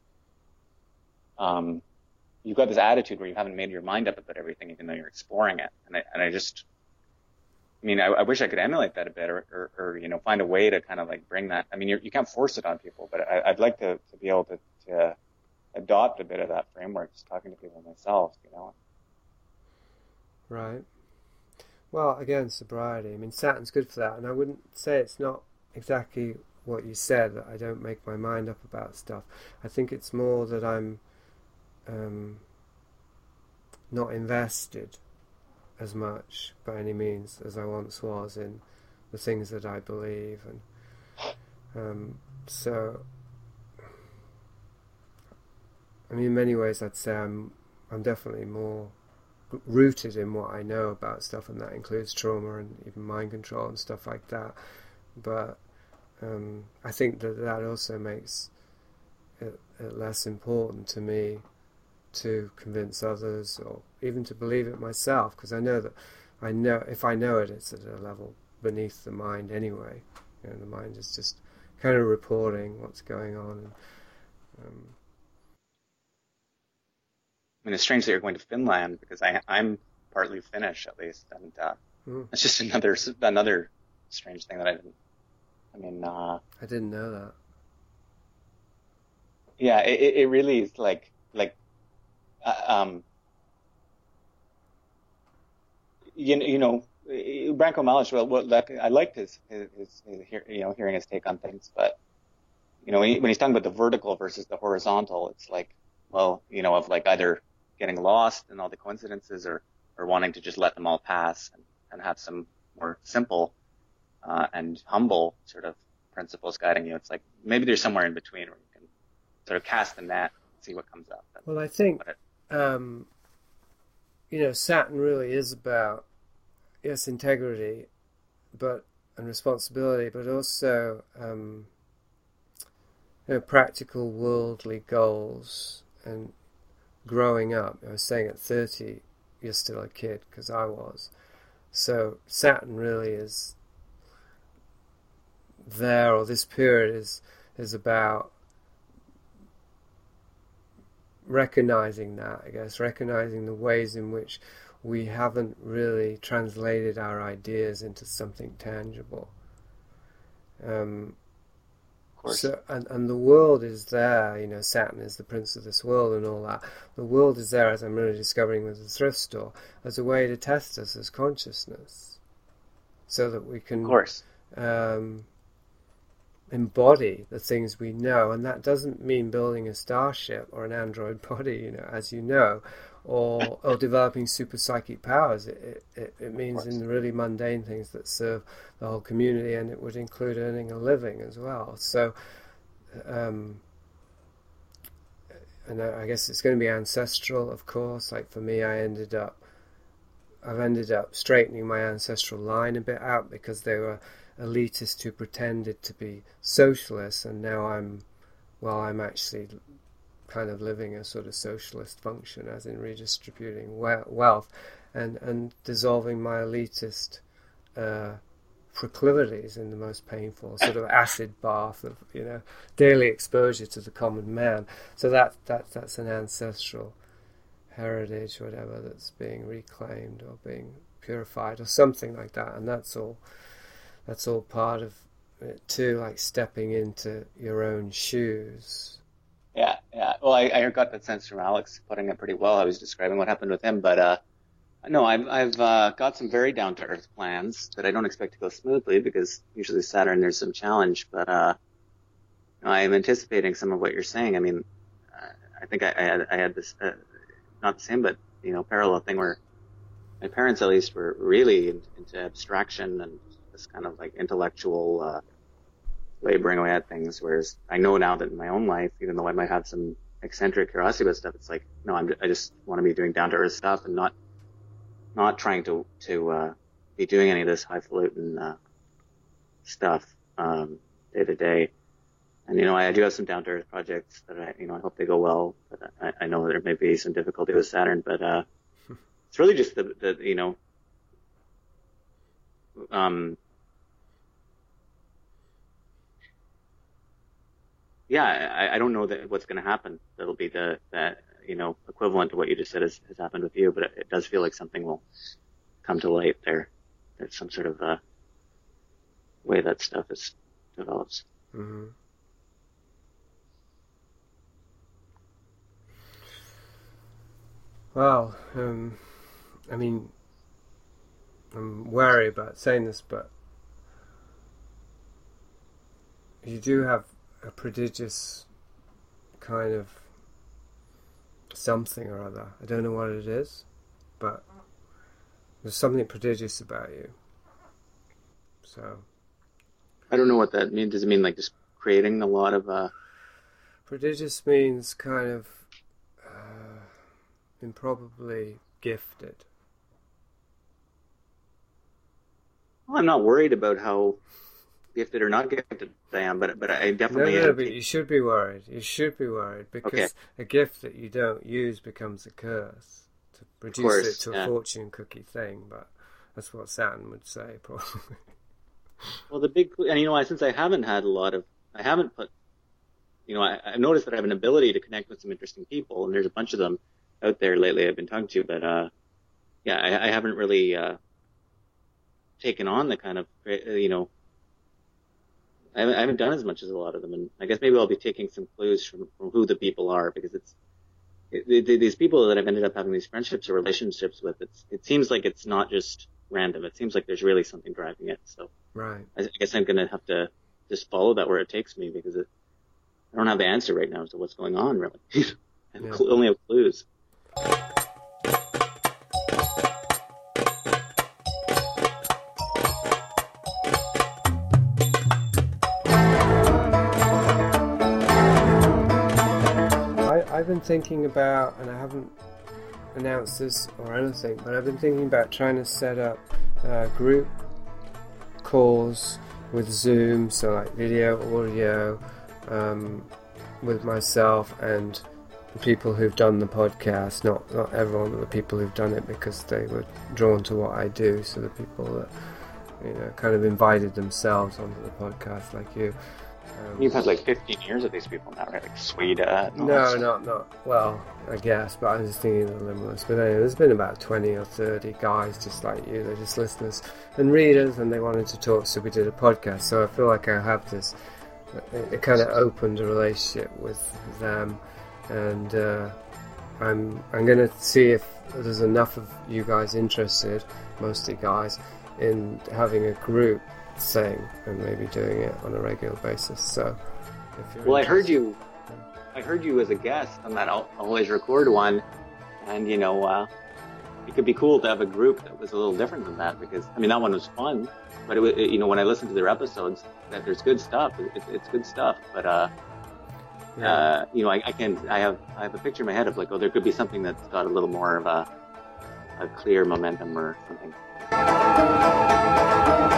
um, you've got this attitude where you haven't made your mind up about everything, even though you're exploring it. And I, and I just, I mean, I, I wish I could emulate that a bit, or, or, or, you know, find a way to kind of like bring that. I mean, you're, you can't force it on people, but I, I'd like to, to be able to, to adopt a bit of that framework, just talking to people myself, you know. Right. Well, again, sobriety. I mean, Saturn's good for that, and I wouldn't say it's not exactly what you said, that I don't make my mind up about stuff. I think it's more that I'm um, not invested as much, by any means, as I once was in the things that I believe, and um, so, I mean, in many ways, I'd say I'm I'm definitely more rooted in what I know about stuff, and that includes trauma and even mind control and stuff like that. But um, I think that that also makes it, it less important to me to convince others, or even to believe it myself, because I know that I know if I know it, it's at a level beneath the mind anyway. You know, the mind is just kind of reporting what's going on. And, um, I mean, it's strange that you're going to Finland, because I, I'm partly Finnish, at least, and uh, mm. it's just another another strange thing that I didn't. I mean, uh, I didn't know that. Yeah, it, it really is like like, uh, um, you you know, Branko Malic. Well, well that, I liked his, his, his, his you know hearing his take on things, but you know, when he's talking about the vertical versus the horizontal, it's like, well, you know, of like either getting lost in all the coincidences, or, or wanting to just let them all pass and, and have some more simple uh, and humble sort of principles guiding you. It's like maybe there's somewhere in between where you can sort of cast the net and see what comes up. That's well, I think, it, um, you know, Saturn really is about, yes, integrity, but and responsibility, but also um, you know, practical worldly goals and growing up. I was saying at thirty, you're still a kid, because I was. So Saturn really is there, or this period is is about recognizing that, I guess, recognizing the ways in which we haven't really translated our ideas into something tangible. Um, of course. So, and, and the world is there, you know, Saturn is the prince of this world and all that. The world is there, as I'm really discovering with the thrift store, as a way to test us as consciousness, so that we can of course. Um, embody the things we know. And that doesn't mean building a starship or an android body, you know, as you know, or or developing super psychic powers. It, it, it means in the really mundane things that serve the whole community, and it would include earning a living as well. So, um, and I guess it's going to be ancestral, of course. Like for me, I ended up, I've ended up straightening my ancestral line a bit out, because they were elitists who pretended to be socialists, and now I'm, well, I'm actually kind of living a sort of socialist function, as in redistributing we- wealth and, and dissolving my elitist uh, proclivities in the most painful sort of acid bath of, you know, daily exposure to the common man. So that, that that's an ancestral heritage, whatever, that's being reclaimed or being purified or something like that. And that's all that's all part of it too, like stepping into your own shoes. Yeah, yeah. Well, I, I got that sense from Alex putting it pretty well. I was describing what happened with him, but uh, no, I've I've uh, got some very down to earth plans that I don't expect to go smoothly because usually Saturn there's some challenge, but uh, I'm anticipating some of what you're saying. I mean, uh, I think I, I had I had this uh, not the same, but you know, parallel thing where my parents at least were really into abstraction and this kind of like intellectual. Uh, laboring away at things, whereas I know now that in my own life, even though I might have some eccentric curiosity about stuff, it's like, no, I'm, I just want to be doing down to earth stuff and not, not trying to, to, uh, be doing any of this highfalutin, uh, stuff, um, day to day. And, you know, I do have some down to earth projects that I, you know, I hope they go well, but I, I know there may be some difficulty with Saturn, but, uh, it's really just the, the, you know, um, yeah, I, I don't know that what's going to happen. That'll be the that you know equivalent to what you just said has, has happened with you, but it, it does feel like something will come to light there. There's some sort of uh, way that stuff is develops. Mm-hmm. Well, um, I mean, I'm wary about saying this, but you do have a prodigious kind of something or other. I don't know what it is, but there's something prodigious about you. So I don't know what that means. Does it mean like just creating a lot of uh prodigious means kind of uh, improbably gifted. Well, I'm not worried about how gifted or not gifted I am, but but I definitely no, no, am. but you should be worried. You should be worried because okay. a gift that you don't use becomes a curse. To reduce course, it to yeah. a fortune cookie thing, but that's what Saturn would say probably. Well, the big and you know, since I haven't had a lot of, I haven't put, you know, I, I've noticed that I have an ability to connect with some interesting people, and there's a bunch of them out there lately I've been talking to, but uh, yeah, I, I haven't really uh, taken on the kind of, you know. I haven't, I haven't done as much as a lot of them, and I guess maybe I'll be taking some clues from, from who the people are, because it's it, it, these people that I've ended up having these friendships or relationships with. It's it seems like it's not just random. It seems like there's really something driving it. So right. I, I guess I'm going to have to just follow that where it takes me, because it, I don't have the answer right now as to what's going on. Really, I yeah. cl- only have clues. I've been thinking about, and I haven't announced this or anything, but I've been thinking about trying to set up uh, group calls with Zoom, so like video, audio, um, with myself and the people who've done the podcast. Not not everyone, but the people who've done it because they were drawn to what I do. So the people that you know kind of invited themselves onto the podcast, like you. Um, You've had like fifteen years of these people now, right? Like Sweden. No, not not well, I guess, but I was thinking of the Limitless. But anyway, there's been about twenty or thirty guys just like you. They're just listeners and readers, and they wanted to talk, so we did a podcast. So I feel like I have this. It, it kind of opened a relationship with them, and uh, I'm I'm gonna see if there's enough of you guys interested, mostly guys, in having a group thing and maybe doing it on a regular basis. So if you're well I heard interested, you I heard you as a guest on that I'll Always Record one, and you know uh it could be cool to have a group that was a little different than that, because I mean that one was fun, but it, it you know when I listen to their episodes, that there's good stuff. It, it's good stuff, but uh yeah. uh you know I, I can I have I have a picture in my head of like, oh, there could be something that's got a little more of a a clear momentum or something.